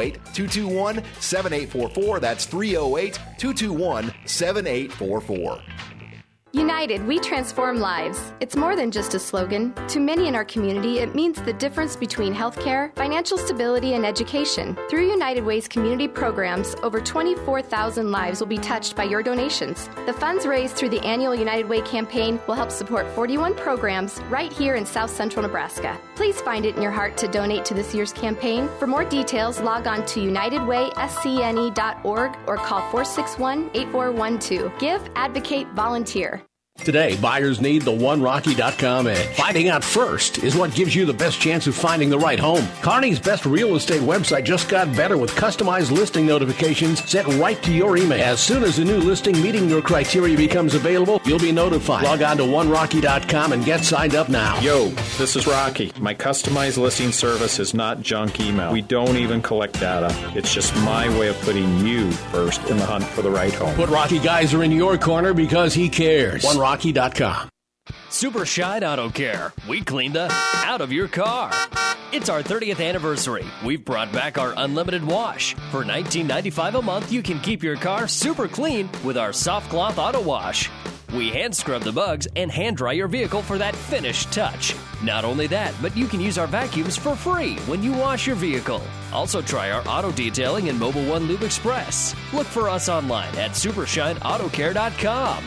308-221-7844. That's 308-221-7844. United, we transform lives. It's more than just a slogan. To many in our community, it means the difference between healthcare, financial stability, and education. Through United Way's community programs, over 24,000 lives will be touched by your donations. The funds raised through the annual United Way campaign will help support 41 programs right here in South Central Nebraska. Please find it in your heart to donate to this year's campaign. For more details, log on to unitedwayscne.org or call 461-8412. Give, advocate, volunteer. Today, buyers need the OneRocky.com edge. Finding out first is what gives you the best chance of finding the right home. Kearney's best real estate website just got better with customized listing notifications sent right to your email. As soon as a new listing meeting your criteria becomes available, you'll be notified. Log on to OneRocky.com and get signed up now. Yo, this is Rocky. My customized listing service is not junk email. We don't even collect data. It's just my way of putting you first in the hunt for the right home. Put Rocky Geyser in your corner because he cares. OneRocky.com. Super Shine Auto Care. We clean the out of your car. It's our 30th anniversary. We've brought back our unlimited wash. For $19.95 a month, you can keep your car super clean with our soft cloth auto wash. We hand scrub the bugs and hand dry your vehicle for that finished touch. Not only that, but you can use our vacuums for free when you wash your vehicle. Also try our auto detailing and Mobile One Lube Express. Look for us online at SupershineAutoCare.com.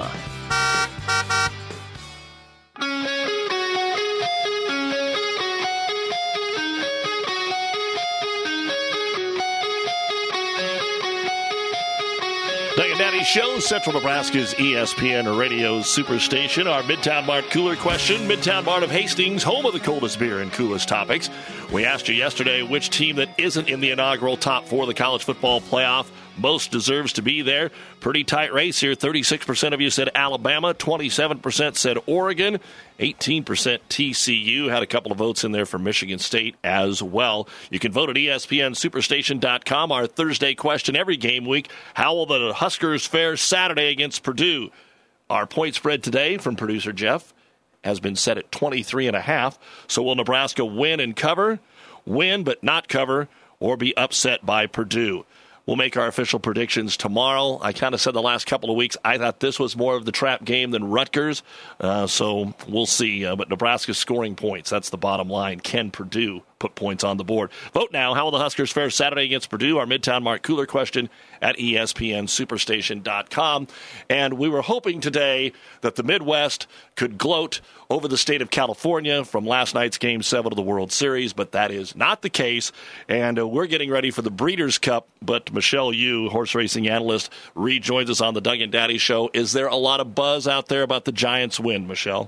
Doug and Daddy Show, Central Nebraska's ESPN Radio Superstation. Our Midtown Mart cooler question. Midtown Mart of Hastings, home of the coldest beer and coolest topics. We asked you yesterday which team that isn't in the inaugural top four of the college football playoff most deserves to be there. Pretty tight race here. 36% of you said Alabama, 27% said Oregon, 18% TCU. Had a couple of votes in there for Michigan State as well. You can vote at ESPNSuperstation.com. Our Thursday question every game week: how will the Huskers fare Saturday against Purdue? Our point spread today from producer Jeff has been set at 23.5. So will Nebraska win and cover, win but not cover, or be upset by Purdue? We'll make our official predictions tomorrow. I kind of said the last couple of weeks I thought this was more of the trap game than Rutgers. So we'll see. But Nebraska's scoring points, that's the bottom line. Can Purdue put points on the board. Vote now. How will the Huskers fare Saturday against Purdue? Our Midtown Mark Cooler question at ESPNSuperstation.com. And we were hoping today that the Midwest could gloat over the state of California from last night's Game 7 of the World Series, but that is not the case. And we're getting ready for the Breeders' Cup, but Michelle Yu, horse racing analyst, rejoins us on the Doug and Daddy Show. Is there a lot of buzz out there about the Giants' win, Michelle?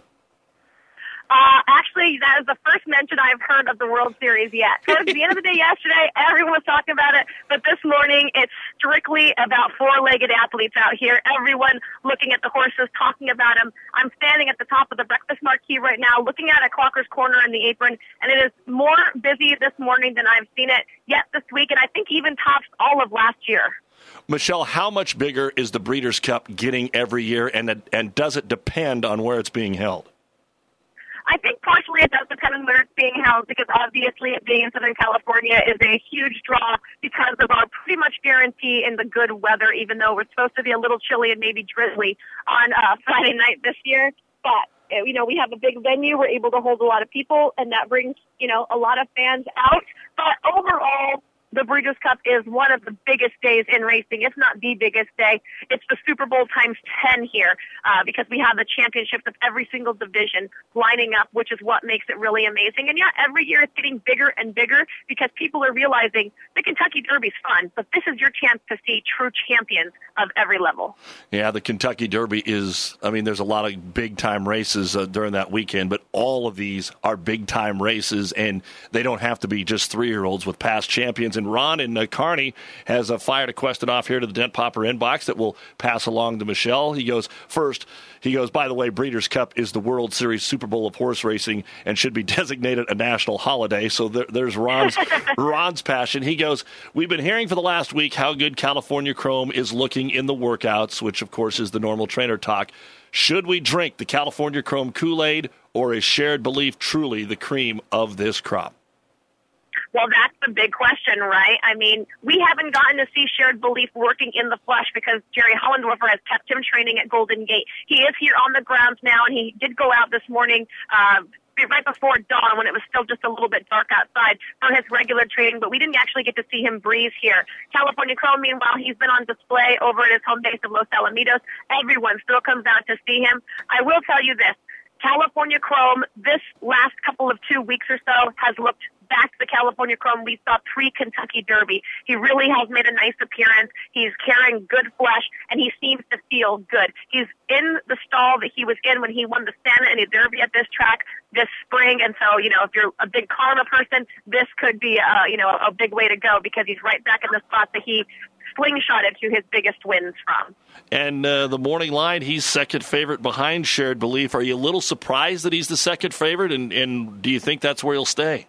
Actually, that is the first mention I've heard of the World Series yet. Towards the end of the day yesterday, everyone was talking about it, but this morning it's strictly about four-legged athletes out here. Everyone looking at the horses, talking about them. I'm standing at the top of the breakfast marquee right now, looking at a Clocker's Corner in the apron, and it is more busy this morning than I've seen it yet this week, and I think even tops all of last year. Michelle, how much bigger is the Breeders' Cup getting every year, and does it depend on where it's being held? I think partially it does depend on where it's being held, because obviously it being in Southern California is a huge draw because of our pretty much guarantee in the good weather, even though we're supposed to be a little chilly and maybe drizzly on Friday night this year. But, we have a big venue. We're able to hold a lot of people, and that brings, a lot of fans out. But overall, the Breeders' Cup is one of the biggest days in racing, if not the biggest day. It's the Super Bowl times 10 here because we have the championships of every single division lining up, which is what makes it really amazing. And, every year it's getting bigger and bigger because people are realizing the Kentucky Derby's fun, but this is your chance to see true champions of every level. Yeah, the Kentucky Derby is, there's a lot of big-time races during that weekend, but all of these are big-time races, and they don't have to be just 3-year-olds with past champions. And Ron in Kearney has fired a question off here to the Dent Popper inbox that we'll pass along to Michelle. He goes, by the way, Breeders' Cup is the World Series Super Bowl of horse racing and should be designated a national holiday. So there's Ron's passion. He goes, we've been hearing for the last week how good California Chrome is looking in the workouts, which, of course, is the normal trainer talk. Should we drink the California Chrome Kool-Aid, or is Shared Belief truly the cream of this crop? Well, that's the big question, right? We haven't gotten to see Shared Belief working in the flesh because Jerry Hollendorfer has kept him training at Golden Gate. He is here on the grounds now, and he did go out this morning right before dawn when it was still just a little bit dark outside for his regular training, but we didn't actually get to see him breeze here. California Chrome, meanwhile, he's been on display over at his home base of Los Alamitos. Everyone still comes out to see him. I will tell you this. California Chrome, this last couple of 2 weeks or so, has looked back to the California Chrome we saw pre-Kentucky Derby. He really has made a nice appearance. He's carrying good flesh, and he seems to feel good. He's in the stall that he was in when he won the Santa Ana Derby at this track this spring, and so, if you're a big karma person, this could be, a big way to go because he's right back in the spot that he slingshotted to his biggest wins from. And the morning line, he's second favorite behind Shared Belief. Are you a little surprised that he's the second favorite, and do you think that's where he'll stay?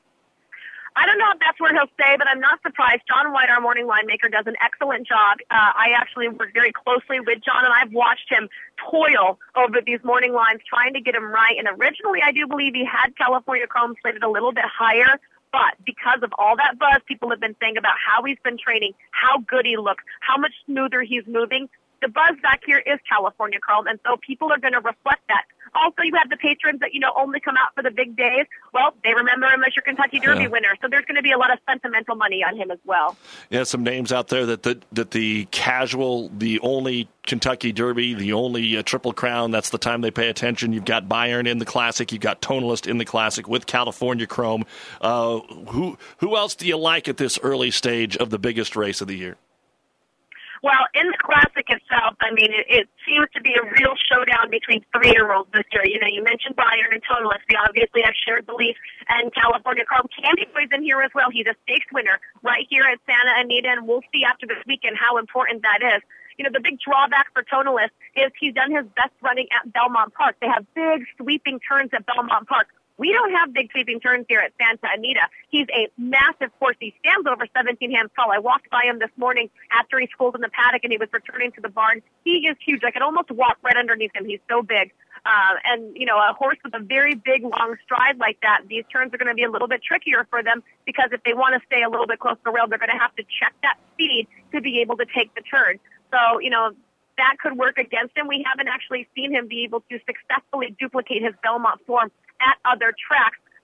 I don't know if that's where he'll stay, but I'm not surprised. John White, our morning line maker, does an excellent job. I actually work very closely with John, and I've watched him toil over these morning lines trying to get him right. And originally, I do believe he had California Chrome slated a little bit higher. But because of all that buzz people have been saying about how he's been training, how good he looks, how much smoother he's moving, the buzz back here is California Chrome, and so people are going to reflect that. Also, you have the patrons that, only come out for the big days. Well, they remember him as your Kentucky Derby winner, so there's going to be a lot of sentimental money on him as well. Yeah, some names out there that the casual, the only Kentucky Derby, the only Triple Crown, that's the time they pay attention. You've got Bayern in the Classic. You've got Tonalist in the Classic with California Chrome. Who else do you like at this early stage of the biggest race of the year? Well, in the Classic itself, it seems to be a real showdown between 3-year-olds this year. You mentioned Bayern and Tonalist. We obviously have Shared Belief and California Chrome. Candy Boy's in here as well. He's a stakes winner right here at Santa Anita, and we'll see after this weekend how important that is. The big drawback for Tonalist is he's done his best running at Belmont Park. They have big sweeping turns at Belmont Park. We don't have big sweeping turns here at Santa Anita. He's a massive horse. He stands over 17 hands tall. I walked by him this morning after he schooled in the paddock and he was returning to the barn. He is huge. I could almost walk right underneath him. He's so big. And a horse with a very big, long stride like that, these turns are going to be a little bit trickier for them because if they want to stay a little bit close to the rail, they're going to have to check that speed to be able to take the turn. So, that could work against him. We haven't actually seen him be able to successfully duplicate his Belmont form at other tracks.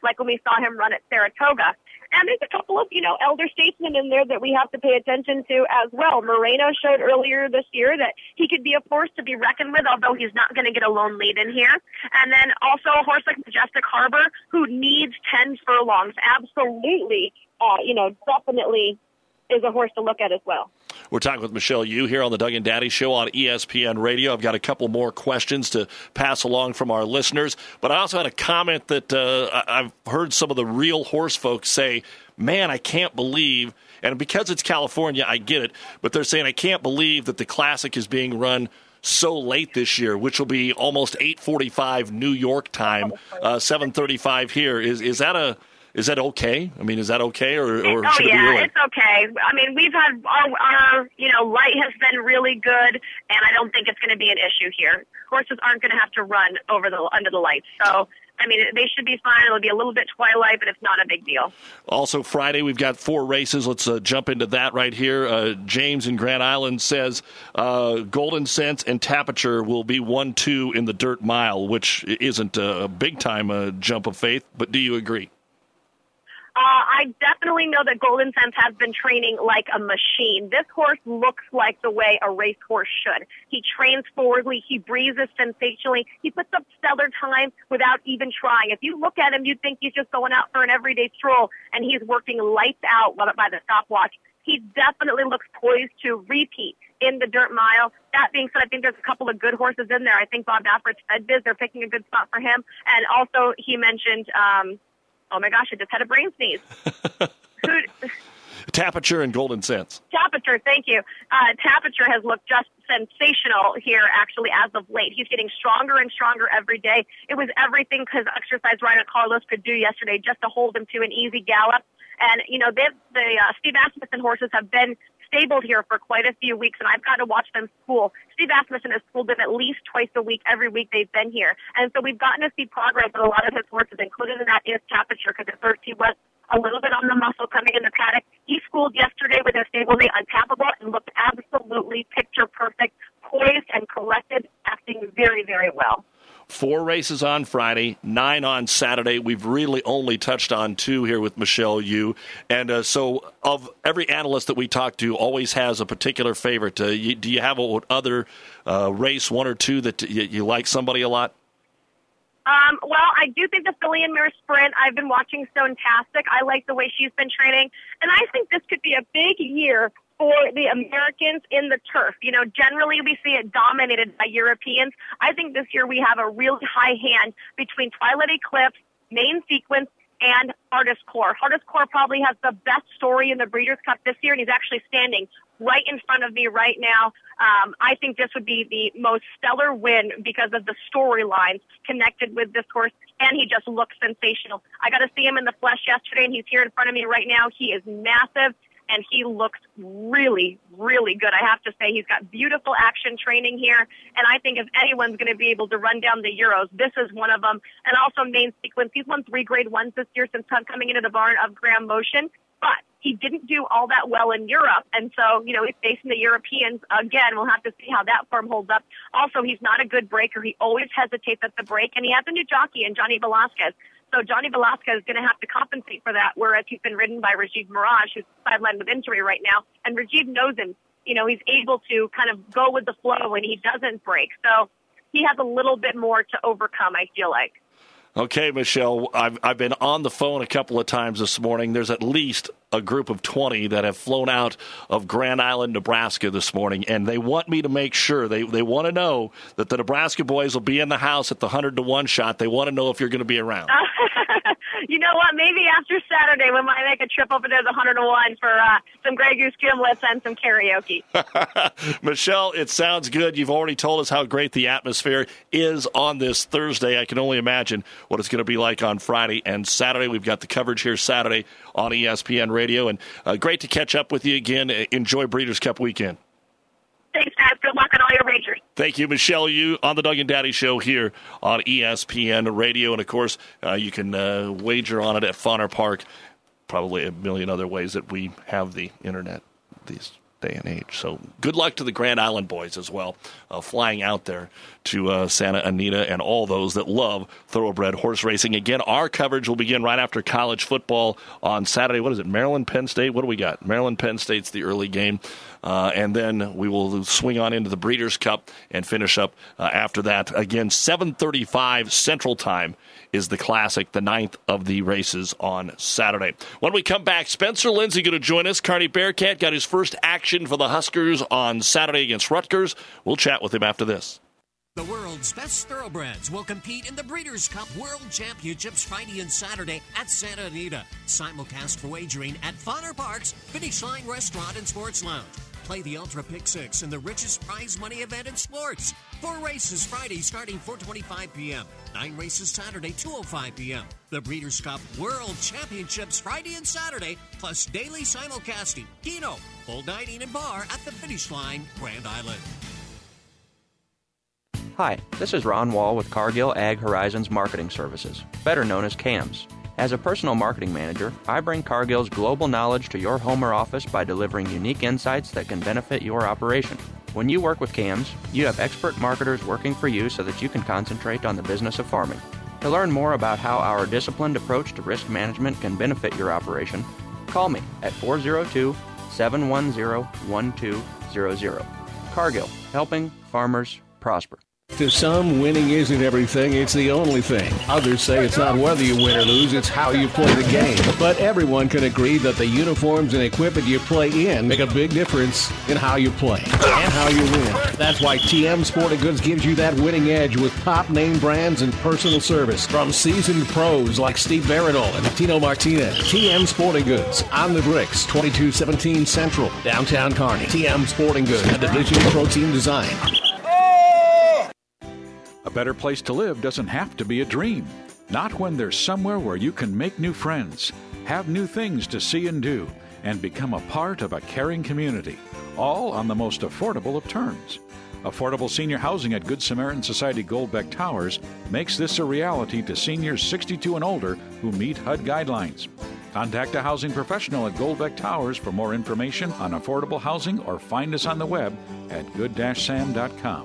like when we saw him run at Saratoga. And there's a couple of, elder statesmen in there that we have to pay attention to as well. Moreno showed earlier this year that he could be a force to be reckoned with, although he's not going to get a lone lead in here. And then also a horse like Majestic Harbor, who needs 10 furlongs. Absolutely, definitely is a horse to look at as well. We're talking with Michelle Yu here on the Doug and Daddy Show on ESPN Radio. I've got a couple more questions to pass along from our listeners, but I also had a comment that I've heard some of the real horse folks say, man, I can't believe, and because it's California, I get it, but they're saying I can't believe that the Classic is being run so late this year, which will be almost 8:45 New York time, 7:35 here. Is that okay? I mean, is that okay, or should it be early? It's okay. I mean, we've had our light has been really good, and I don't think it's going to be an issue here. Horses aren't going to have to run under the lights, so I mean, they should be fine. It'll be a little bit twilight, but it's not a big deal. Also, Friday, we've got 4 races. Let's jump into that right here. James in Grand Island says Golden Sense and Tapiture will be 1-2 in the dirt mile, which isn't a big-time jump of faith, but do you agree? I definitely know that Golden Sense has been training like a machine. This horse looks like the way a racehorse should. He trains forwardly. He breezes sensationally. He puts up stellar time without even trying. If you look at him, you'd think he's just going out for an everyday stroll, and he's working lights out by the stopwatch. He definitely looks poised to repeat in the dirt mile. That being said, I think there's a couple of good horses in there. I think Bob Baffert's FedBiz, they're picking a good spot for him. And also, he mentioned... oh, my gosh, I just had a brain sneeze. Tapiture and Golden Sense. Tapiture, thank you. Tapiture has looked just sensational here, actually, as of late. He's getting stronger and stronger every day. It was everything his exercise rider Carlos could do yesterday just to hold him to an easy gallop. And, the Steve Asmussen horses have been stabled here for quite a few weeks, and I've got to watch them school. Steve Asmussen has schooled them at least twice a week, every week they've been here. And so we've gotten to see progress in a lot of his horses, including in that is Tapiture, because at first he was a little bit on the muscle coming in the paddock. He schooled yesterday with his stablemate Untappable and looked absolutely picture perfect, poised and collected, acting very, very well. 4 races on Friday, 9 on Saturday. We've really only touched on 2 here with Michelle Yu. And so of every analyst that we talk to always has a particular favorite. Do you have other race, 1 or 2, that you like somebody a lot? Well, I do think the Filly and Mirror Sprint, I've been watching Stonetastic. I like the way she's been training. And I think this could be a big year for the Americans in the turf. Generally we see it dominated by Europeans. I think this year we have a really high hand between Twilight Eclipse, Main Sequence, and Hardest Core. Hardest Core probably has the best story in the Breeders' Cup this year, and he's actually standing right in front of me right now. I think this would be the most stellar win because of the storylines connected with this horse, and he just looks sensational. I got to see him in the flesh yesterday, and he's here in front of me right now. He is massive, and he looks really, really good. I have to say, he's got beautiful action training here, and I think if anyone's going to be able to run down the Euros, this is one of them. And also Main Sequence. He's won 3 Grade 1s this year since coming into the barn of Graham Motion, but he didn't do all that well in Europe, and so, he's facing the Europeans again. We'll have to see how that form holds up. Also, he's not a good breaker. He always hesitates at the break, and he has a new jockey in Johnny Velasquez. So Johnny Velasquez is going to have to compensate for that, whereas he's been ridden by Rajiv Mirage, who's sidelined with injury right now. And Rajiv knows him. He's able to kind of go with the flow, and he doesn't break. So he has a little bit more to overcome, I feel like. Okay, Michelle, I've been on the phone a couple of times this morning. There's at least a group of 20 that have flown out of Grand Island, Nebraska this morning, and they want me to make sure, they want to know that the Nebraska boys will be in the house at the 100-to-1 shot. They want to know if you're going to be around. You know what? Maybe after Saturday we might make a trip over there to the 100-to-1 for some Grey Goose gimlets and some karaoke. Michelle, it sounds good. You've already told us how great the atmosphere is on this Thursday. I can only imagine what it's going to be like on Friday and Saturday. We've got the coverage here Saturday on ESPN Radio. And great to catch up with you again. Enjoy Breeders' Cup weekend. Thanks, guys. Good luck on all your racers. Thank you, Michelle Yu, on the Doug and Daddy Show here on ESPN Radio. And, of course, you can wager on it at Fauner Park, probably a million other ways that we have the Internet these day and age. So good luck to the Grand Island boys as well, flying out there to Santa Anita and all those that love thoroughbred horse racing. Again, our coverage will begin right after college football on Saturday. What is it, Maryland, Penn State? What do we got? Maryland, Penn State's the early game. And then we will swing on into the Breeders' Cup and finish up after that. Again, 7:35 Central Time is the Classic, the 9th of the races on Saturday. When we come back, Spencer Lindsay going to join us. Kearney Bearcat got his first action for the Huskers on Saturday against Rutgers. We'll chat with him after this. The world's best thoroughbreds will compete in the Breeders' Cup World Championships Friday and Saturday at Santa Anita. Simulcast for wagering at Fonner Park's Finish Line Restaurant and Sports Lounge. Play the Ultra Pick 6 in the richest prize money event in sports. 4 races Friday starting 4:25 p.m. 9 races Saturday 2:05 p.m. The Breeders' Cup World Championships Friday and Saturday, plus daily simulcasting, keno, full dining and bar at the Finish Line, Grand Island. Hi, this is Ron Wall with Cargill Ag Horizons Marketing Services, better known as CAMS. As a personal marketing manager, I bring Cargill's global knowledge to your home or office by delivering unique insights that can benefit your operation. When you work with CAMS, you have expert marketers working for you so that you can concentrate on the business of farming. To learn more about how our disciplined approach to risk management can benefit your operation, call me at 402-710-1200. Cargill, helping farmers prosper. To some, winning isn't everything, it's the only thing. Others say it's not whether you win or lose, it's how you play the game. But everyone can agree that the uniforms and equipment you play in make a big difference in how you play and how you win. That's why TM Sporting Goods gives you that winning edge with top name brands and personal service from seasoned pros like Steve Baradol and Tino Martinez. TM Sporting Goods on the bricks, 2217 Central, downtown Kearney. TM Sporting Goods, a division of Protein Design. A better place to live doesn't have to be a dream. Not when there's somewhere where you can make new friends, have new things to see and do, and become a part of a caring community, all on the most affordable of terms. Affordable senior housing at Good Samaritan Society Goldbeck Towers makes this a reality to seniors 62 and older who meet HUD guidelines. Contact a housing professional at Goldbeck Towers for more information on affordable housing or find us on the web at good-sam.com.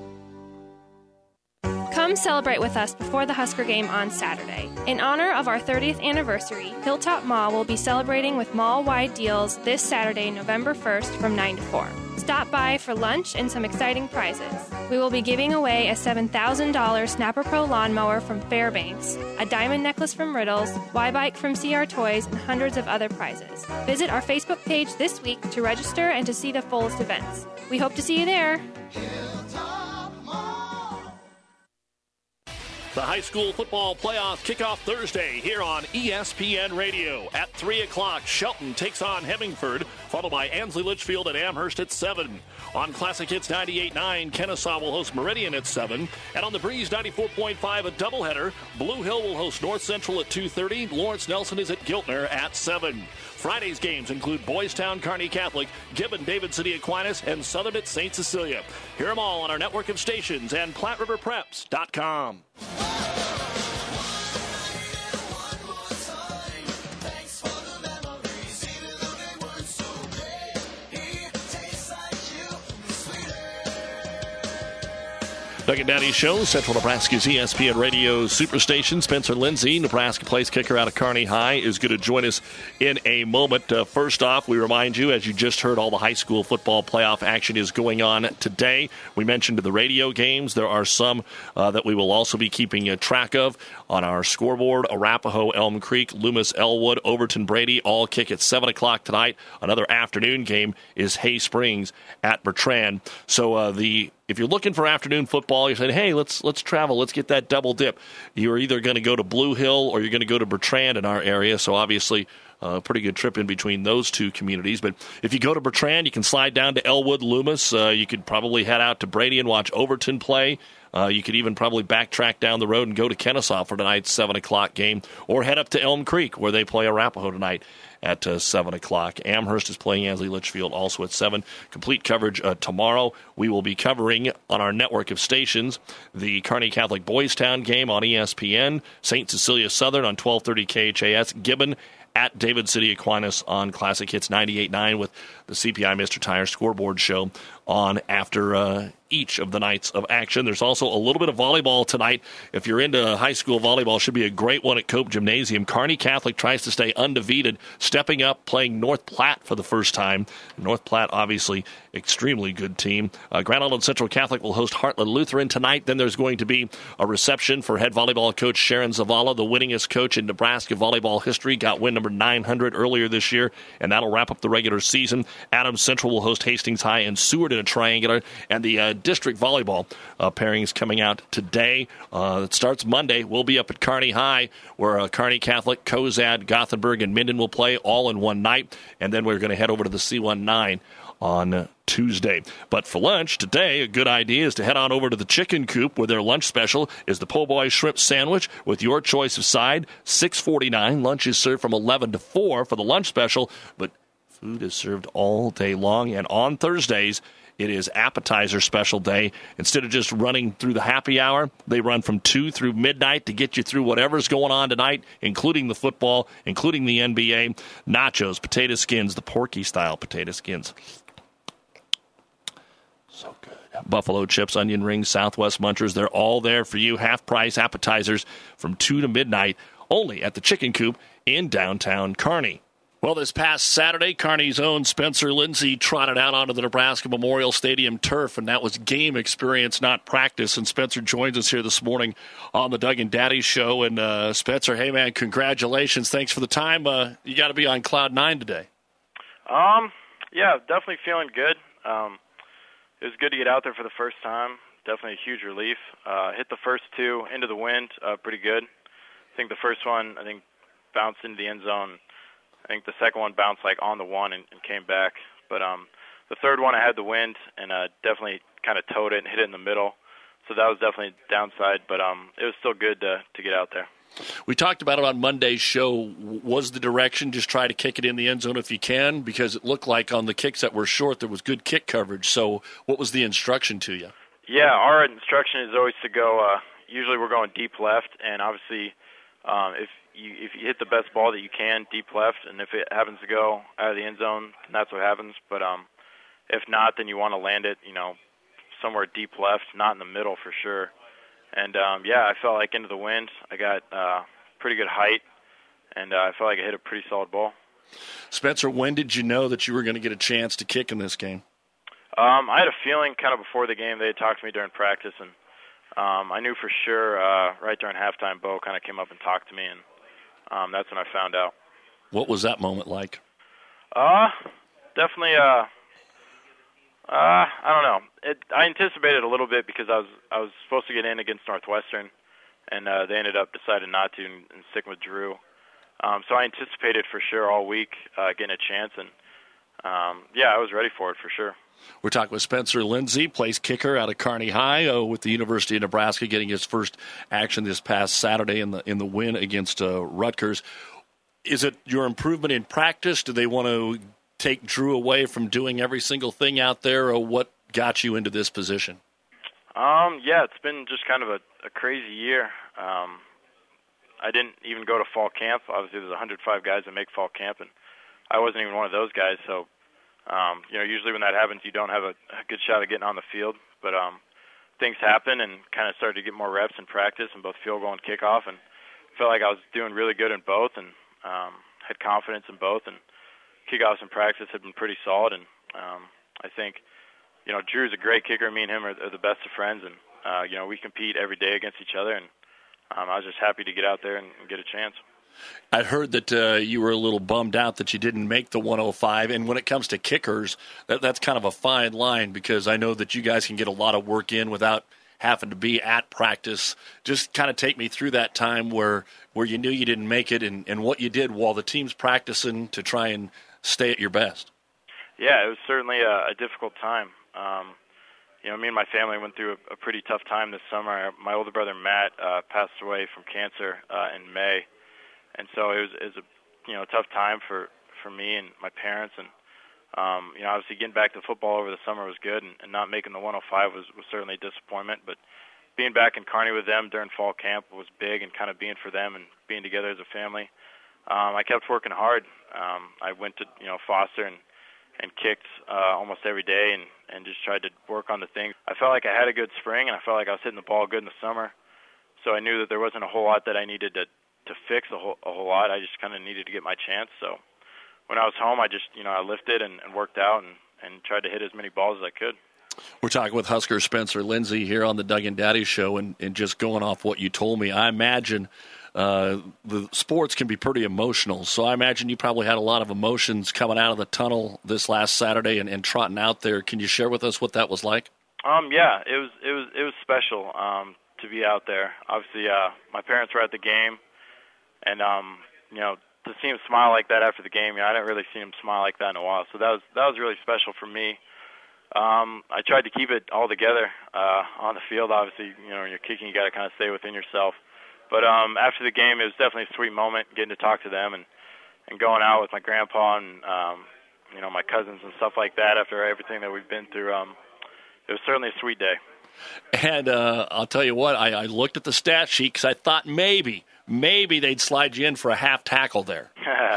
Come celebrate with us before the Husker game on Saturday. In honor of our 30th anniversary, Hilltop Mall will be celebrating with mall-wide deals this Saturday, November 1st from 9 to 4. Stop by for lunch and some exciting prizes. We will be giving away a $7,000 Snapper Pro lawnmower from Fairbanks, a diamond necklace from Riddles, Y-Bike from CR Toys, and hundreds of other prizes. Visit our Facebook page this week to register and to see the fullest events. We hope to see you there. The high school football playoff kickoff Thursday here on ESPN Radio. At 3 o'clock, Shelton takes on Hemingford, followed by Ansley Litchfield and Amherst at 7. On Classic Hits 98.9, Kennesaw will host Meridian at 7. And on the Breeze 94.5, a doubleheader, Blue Hill will host North Central at 2:30. Lawrence Nelson is at Giltner at 7. Friday's games include Boys Town Kearney Catholic, Gibbon David City Aquinas, and Southern at St. Cecilia. Hear them all on our network of stations and PlatteRiverPreps.com. Doug and Daddy Show, Central Nebraska's ESPN Radio Superstation. Spencer Lindsay, Nebraska place kicker out of Kearney High, is going to join us in a moment. First off, we remind you, as you just heard, all the high school football playoff action is going on today. We mentioned the radio games. There are some that we will also be keeping track of on our scoreboard. Arapahoe, Elm Creek, Loomis, Elwood, Overton, Brady, all kick at 7 o'clock tonight. Another afternoon game is Hay Springs at Bertrand. So if you're looking for afternoon football, you're saying, hey, let's travel, let's get that double dip. You're either going to go to Blue Hill or you're going to go to Bertrand in our area, so obviously a pretty good trip in between those two communities. But if you go to Bertrand, you can slide down to Elwood, Loomis. You could probably head out to Brady and watch Overton play. You could even probably backtrack down the road and go to Kennesaw for tonight's 7 o'clock game, or head up to Elm Creek where they play Arapahoe tonight at 7 o'clock. Amherst is playing Ansley Litchfield also at 7. Complete coverage tomorrow. We will be covering on our network of stations the Kearney Catholic Boys Town game on ESPN, St. Cecilia Southern on 1230 KHAS, Gibbon at David City Aquinas on Classic Hits 98.9 with the CPI Mr. Tire scoreboard show on after each of the nights of action. There's also a little bit of volleyball tonight. If you're into high school volleyball, should be a great one at Cope Gymnasium. Kearney Catholic tries to stay undefeated, stepping up, playing North Platte for the first time. North Platte, obviously, extremely good team. Grand Island Central Catholic will host Heartland Lutheran tonight. Then there's going to be a reception for head volleyball coach Sharon Zavala, the winningest coach in Nebraska volleyball history. Got win number 900 earlier this year, and that'll wrap up the regular season. Adams Central will host Hastings High and Seward in a triangular, and the district volleyball pairings coming out today. It starts Monday. We'll be up at Kearney High, where Kearney Catholic, Cozad, Gothenburg, and Minden will play all in one night, and then we're going to head over to the C19 on Tuesday. But for lunch today, a good idea is to head on over to the Chicken Coop, where their lunch special is the po' boy shrimp sandwich with your choice of side, $6.49. Lunch is served from 11 to 4 for the lunch special, but food is served all day long. And on Thursdays, it is appetizer special day. Instead of just running through the happy hour, they run from 2 through midnight to get you through whatever's going on tonight, including the football, including the NBA. Nachos, potato skins, the Porky-style potato skins. So good. Buffalo chips, onion rings, Southwest Munchers, they're all there for you. Half-price appetizers from 2 to midnight, only at the Chicken Coop in downtown Kearney. Well, this past Saturday, Kearney's own Spencer Lindsay trotted out onto the Nebraska Memorial Stadium turf, and that was game experience, not practice. And Spencer joins us here this morning on the Doug and Daddy Show. And Spencer, hey, man, congratulations. Thanks for the time. You got to be on Cloud 9 today. Yeah, definitely feeling good. It was good to get out there for the first time. Definitely a huge relief. Hit the first 2 into the wind, pretty good. I think the first one, bounced into the end zone. I think the second one bounced on the 1 and came back. But the third one I had the wind and definitely kind of towed it and hit it in the middle. So that was definitely a downside, but it was still good to get out there. We talked about it on Monday's show. Was the direction just try to kick it in the end zone if you can? Because it looked like on the kicks that were short, there was good kick coverage. So what was the instruction to you? Yeah, our instruction is always to go, usually we're going deep left, and obviously if you hit the best ball that you can deep left, and if it happens to go out of the end zone, then that's what happens. But if not, then you want to land it, somewhere deep left, not in the middle for sure. And I felt like into the wind. I got pretty good height, and I felt like I hit a pretty solid ball. Spencer, when did you know that you were going to get a chance to kick in this game? I had a feeling kind of before the game. They had talked to me during practice, and I knew for sure right during halftime, Bo kind of came up and talked to me, and that's when I found out. What was that moment like? Definitely, I don't know. I anticipated a little bit because I was supposed to get in against Northwestern, and they ended up deciding not to and sticking with Drew. So I anticipated for sure all week getting a chance, and I was ready for it for sure. We're talking with Spencer Lindsay, plays kicker out of Kearney High with the University of Nebraska, getting his first action this past Saturday in the win against Rutgers. Is it your improvement in practice? Do they want to take Drew away from doing every single thing out there, or what got you into this position? It's been just kind of a crazy year. I didn't even go to fall camp. Obviously, there's 105 guys that make fall camp, and I wasn't even one of those guys, so usually when that happens, you don't have a good shot of getting on the field. But things happen and kind of started to get more reps in practice in both field goal and kickoff, and felt like I was doing really good in both, and had confidence in both. And kickoffs in practice have been pretty solid. And I think, Drew's a great kicker. Me and him are the best of friends, and we compete every day against each other. And I was just happy to get out there and get a chance. I heard that you were a little bummed out that you didn't make the 105. And when it comes to kickers, that's kind of a fine line, because I know that you guys can get a lot of work in without having to be at practice. Just kind of take me through that time where you knew you didn't make it and what you did while the team's practicing to try and stay at your best. Yeah, it was certainly a difficult time. Me and my family went through a pretty tough time this summer. My older brother, Matt, passed away from cancer in May. And so it was a tough time for me and my parents, and obviously getting back to football over the summer was good, and not making the 105 was certainly a disappointment. But being back in Kearney with them during fall camp was big, and kind of being for them and being together as a family I kept working hard. I went to Foster and kicked almost every day and just tried to work on the things. I felt like I had a good spring, and I felt like I was hitting the ball good in the summer. So I knew that there wasn't a whole lot that I needed to fix a whole lot. I just kind of needed to get my chance. So when I was home, I just I lifted and worked out and tried to hit as many balls as I could. We're talking with Husker Spencer Lindsey here on the Doug and Daddy Show, and just going off what you told me, I imagine the sports can be pretty emotional. So I imagine you probably had a lot of emotions coming out of the tunnel this last Saturday and trotting out there. Can you share with us what that was like? Yeah, it was special to be out there. Obviously, my parents were at the game, and to see him smile like that after the game, I didn't really see him smile like that in a while. So that was really special for me. I tried to keep it all together on the field. Obviously, when you're kicking, you got to kind of stay within yourself. But after the game, it was definitely a sweet moment getting to talk to them and going out with my grandpa and my cousins and stuff like that after everything that we've been through. It was certainly a sweet day. And I'll tell you what, I looked at the stat sheet because I thought maybe they'd slide you in for a half tackle there.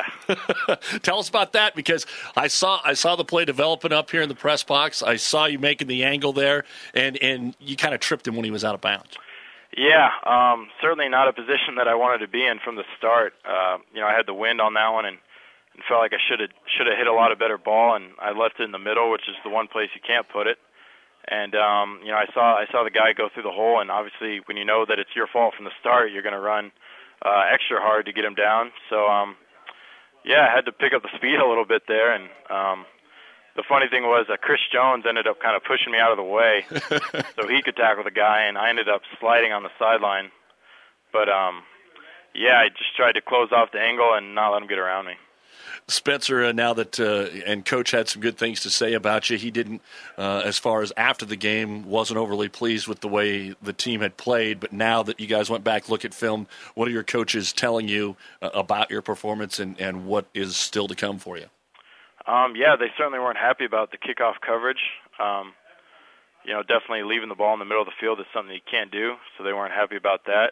Tell us about that, because I saw the play developing up here in the press box. I saw you making the angle there, and you kind of tripped him when he was out of bounds. Yeah, certainly not a position that I wanted to be in from the start. I had the wind on that one and felt like I should have hit a lot of better ball, and I left it in the middle, which is the one place you can't put it. And I saw the guy go through the hole, and obviously when you know that it's your fault from the start, you're going to run extra hard to get him down. So I had to pick up the speed a little bit there, and the funny thing was Chris Jones ended up kind of pushing me out of the way so he could tackle the guy, and I ended up sliding on the sideline. But I just tried to close off the angle and not let him get around me. Spencer, now that and Coach had some good things to say about you, he didn't, as far as after the game, wasn't overly pleased with the way the team had played. But now that you guys went back, look at film, what are your coaches telling you about your performance and what is still to come for you? They certainly weren't happy about the kickoff coverage. Definitely leaving the ball in the middle of the field is something you can't do, so they weren't happy about that.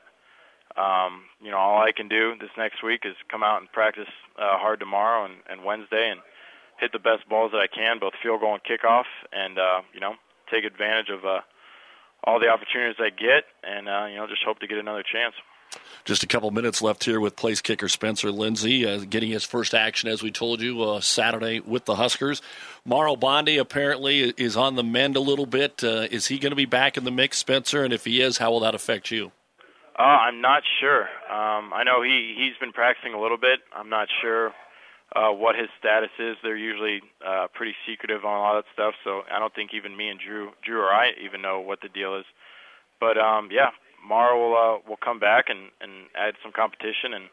All I can do this next week is come out and practice hard tomorrow and Wednesday and hit the best balls that I can, both field goal and kickoff, and, take advantage of all the opportunities I get and, just hope to get another chance. Just a couple minutes left here with place kicker Spencer Lindsey, getting his first action, as we told you, Saturday with the Huskers. Mauro Bondi apparently is on the mend a little bit. Is he going to be back in the mix, Spencer? And if he is, how will that affect you? I'm not sure. I know he's been practicing a little bit. I'm not sure what his status is. They're usually pretty secretive on all that stuff, so I don't think even me and Drew or I even know what the deal is. But, Mauro will come back and add some competition, and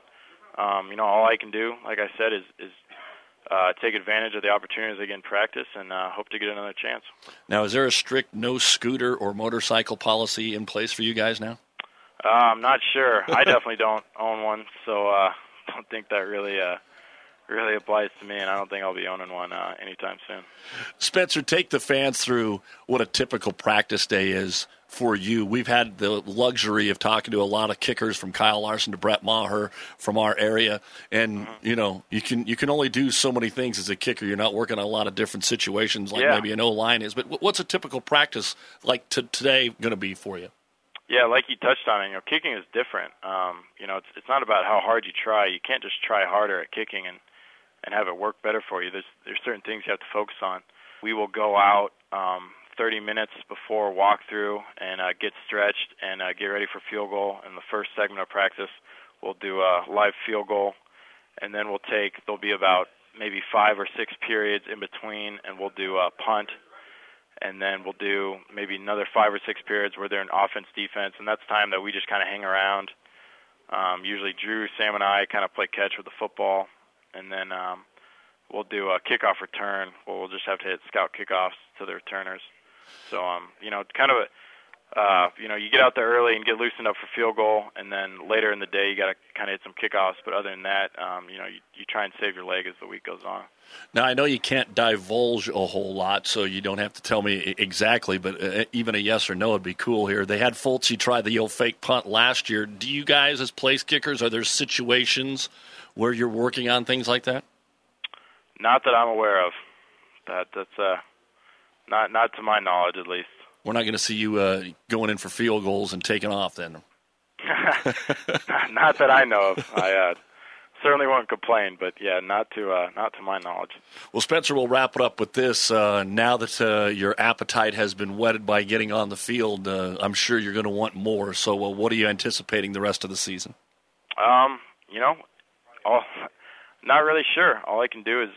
all I can do, like I said, is take advantage of the opportunities I get in practice and hope to get another chance. Now, is there a strict no scooter or motorcycle policy in place for you guys now? I'm not sure. I definitely don't own one, so don't think that really applies to me, and I don't think I'll be owning one anytime soon. Spencer, take the fans through what a typical practice day is for you. We've had the luxury of talking to a lot of kickers, from Kyle Larson to Brett Maher from our area, and you can only do so many things as a kicker. You're not working on a lot of different situations like maybe an O-line is. But what's a typical practice like today going to be for you? Yeah, like you touched on it, kicking is different. It's not about how hard you try. You can't just try harder at kicking and have it work better for you. There's certain things you have to focus on. We will go out 30 minutes before walkthrough and get stretched and get ready for field goal. In the first segment of practice, we'll do a live field goal, and then there'll be about maybe 5 or 6 periods in between, and we'll do a punt. And then we'll do maybe another 5 or 6 periods where they're in offense, defense, and that's time that we just kind of hang around. Usually Drew, Sam, and I kind of play catch with the football, and then we'll do a kickoff return where we'll just have to hit scout kickoffs to the returners. So, kind of you get out there early and get loosened up for field goal, and then later in the day you got to kind of hit some kickoffs. But other than that, you try and save your leg as the week goes on. Now, I know you can't divulge a whole lot, so you don't have to tell me exactly, but even a yes or no would be cool here. They had Fultz try the old fake punt last year. Do you guys, as place kickers, are there situations where you're working on things like that? Not that I'm aware of. That's not to my knowledge, at least. We're not going to see you going in for field goals and taking off then. Not that I know of. I certainly won't complain, but yeah, not to my knowledge. Well, Spencer, we'll wrap it up with this. Now that your appetite has been whetted by getting on the field, I'm sure you're going to want more. So, what are you anticipating the rest of the season? Not really sure. All I can do is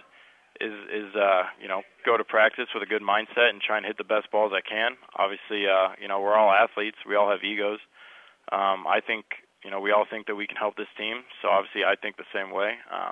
go to practice with a good mindset and try and hit the best balls I can. Obviously, we're all athletes. We all have egos. I think, we all think that we can help this team. So obviously I think the same way.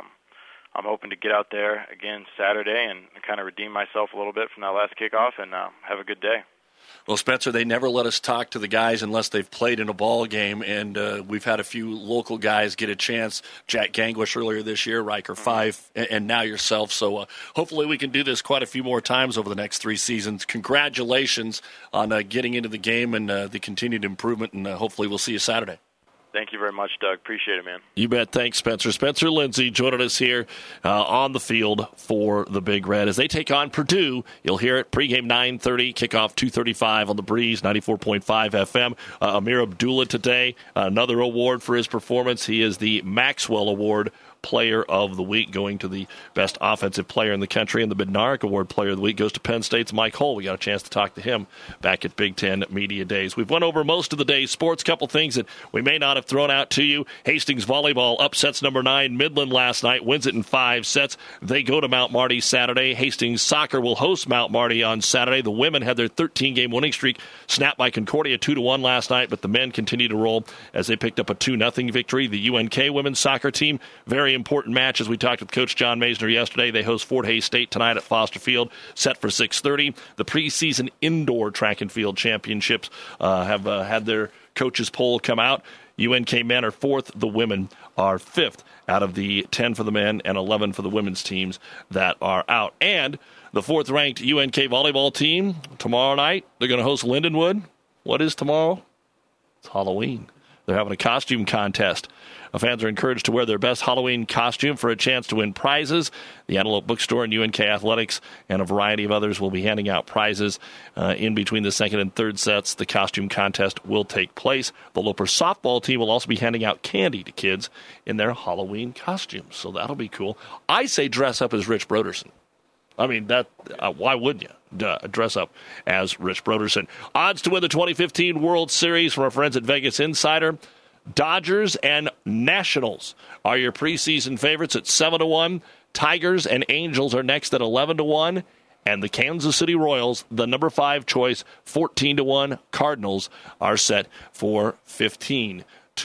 I'm hoping to get out there again Saturday and kind of redeem myself a little bit from that last kickoff and have a good day. Well, Spencer, they never let us talk to the guys unless they've played in a ball game, and we've had a few local guys get a chance. Jack Gangwish earlier this year, Riker Fife, and now yourself. So hopefully we can do this quite a few more times over the next 3 seasons. Congratulations on getting into the game and the continued improvement, and hopefully we'll see you Saturday. Thank you very much, Doug. Appreciate it, man. You bet. Thanks, Spencer. Spencer Lindsay joining us here on the field for the Big Red. As they take on Purdue, you'll hear it pregame 9:30, kickoff 2:35 on the Breeze, 94.5 FM. Amir Abdullah today, another award for his performance. He is the Maxwell Award Player of the Week, going to the best offensive player in the country, and the Bednarik Award Player of the Week goes to Penn State's Mike Hull. We got a chance to talk to him back at Big Ten Media Days. We've went over most of the day's sports. Couple things that we may not have thrown out to you. Hastings Volleyball upsets number 9 Midland last night, wins it in 5 sets. They go to Mount Marty Saturday. Hastings Soccer will host Mount Marty on Saturday. The women had their 13-game winning streak snapped by Concordia 2-1 last night, but the men continue to roll as they picked up a 2-0 victory. The UNK women's soccer team, very important match, as we talked with Coach John Maisner yesterday. They host Fort Hays State tonight at Foster Field, set for 6:30. The preseason indoor track and field championships have had their coaches poll come out. UNK men are 4th. The women are 5th out of the 10 for the men and 11 for the women's teams that are out. And the 4th-ranked UNK volleyball team, tomorrow night, they're going to host Lindenwood. What is tomorrow? It's Halloween. They're having a costume contest. Fans are encouraged to wear their best Halloween costume for a chance to win prizes. The Antelope Bookstore and UNK Athletics and a variety of others will be handing out prizes in between the 2nd and 3rd sets. The costume contest will take place. The Loper softball team will also be handing out candy to kids in their Halloween costumes, so that'll be cool. I say dress up as Rich Broderson. I mean, why wouldn't you dress up as Rich Broderson? Odds to win the 2015 World Series from our friends at Vegas Insider. Dodgers and Nationals are your preseason favorites at 7-1. Tigers and Angels are next at 11-1. And the Kansas City Royals, the number 5 choice, 14-1. Cardinals are set for 15-1.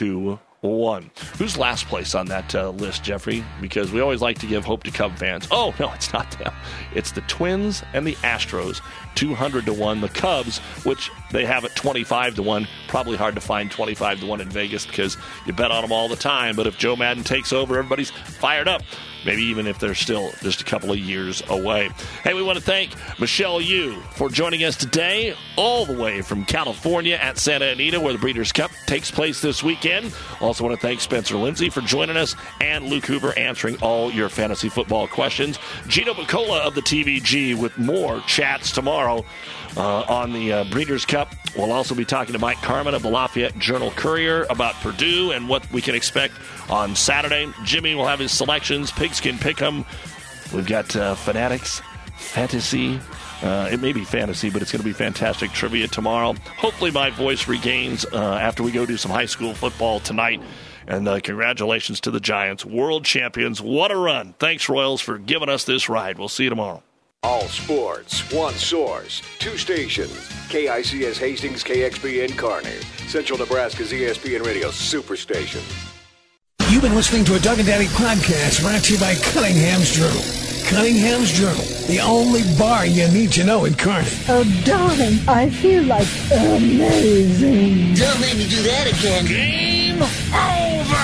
Who's last place on that list, Jeffrey? Because we always like to give hope to Cub fans. Oh, no, it's not them. It's the Twins and the Astros, 200-1. The Cubs, which they have at 25-1. Probably hard to find 25-1 in Vegas because you bet on them all the time. But if Joe Madden takes over, everybody's fired up. Maybe even if they're still just a couple of years away. Hey, we want to thank Michelle Yu for joining us today, all the way from California at Santa Anita, where the Breeders' Cup takes place this weekend. Also want to thank Spencer Lindsay for joining us, and Luke Hoover answering all your fantasy football questions. Gino Bacola of the TVG with more chats tomorrow on the Breeders' Cup. We'll also be talking to Mike Carmen of the Lafayette Journal-Courier about Purdue and what we can expect on Saturday. Jimmy will have his selections, Pigskin Pick'em. We've got Fanatics, Fantasy. It may be fantasy, but it's going to be fantastic trivia tomorrow. Hopefully my voice regains after we go do some high school football tonight. And congratulations to the Giants, world champions. What a run. Thanks, Royals, for giving us this ride. We'll see you tomorrow. All sports, one source, 2 stations. KICS Hastings, KXPN Kearney. Central Nebraska's ESPN Radio Superstation. You've been listening to a Doug and Daddy podcast brought to you by Cunningham's Journal. Cunningham's Journal, the only bar you need to know in Kearney. Oh, darling, I feel like amazing. Don't make me do that again. Game over!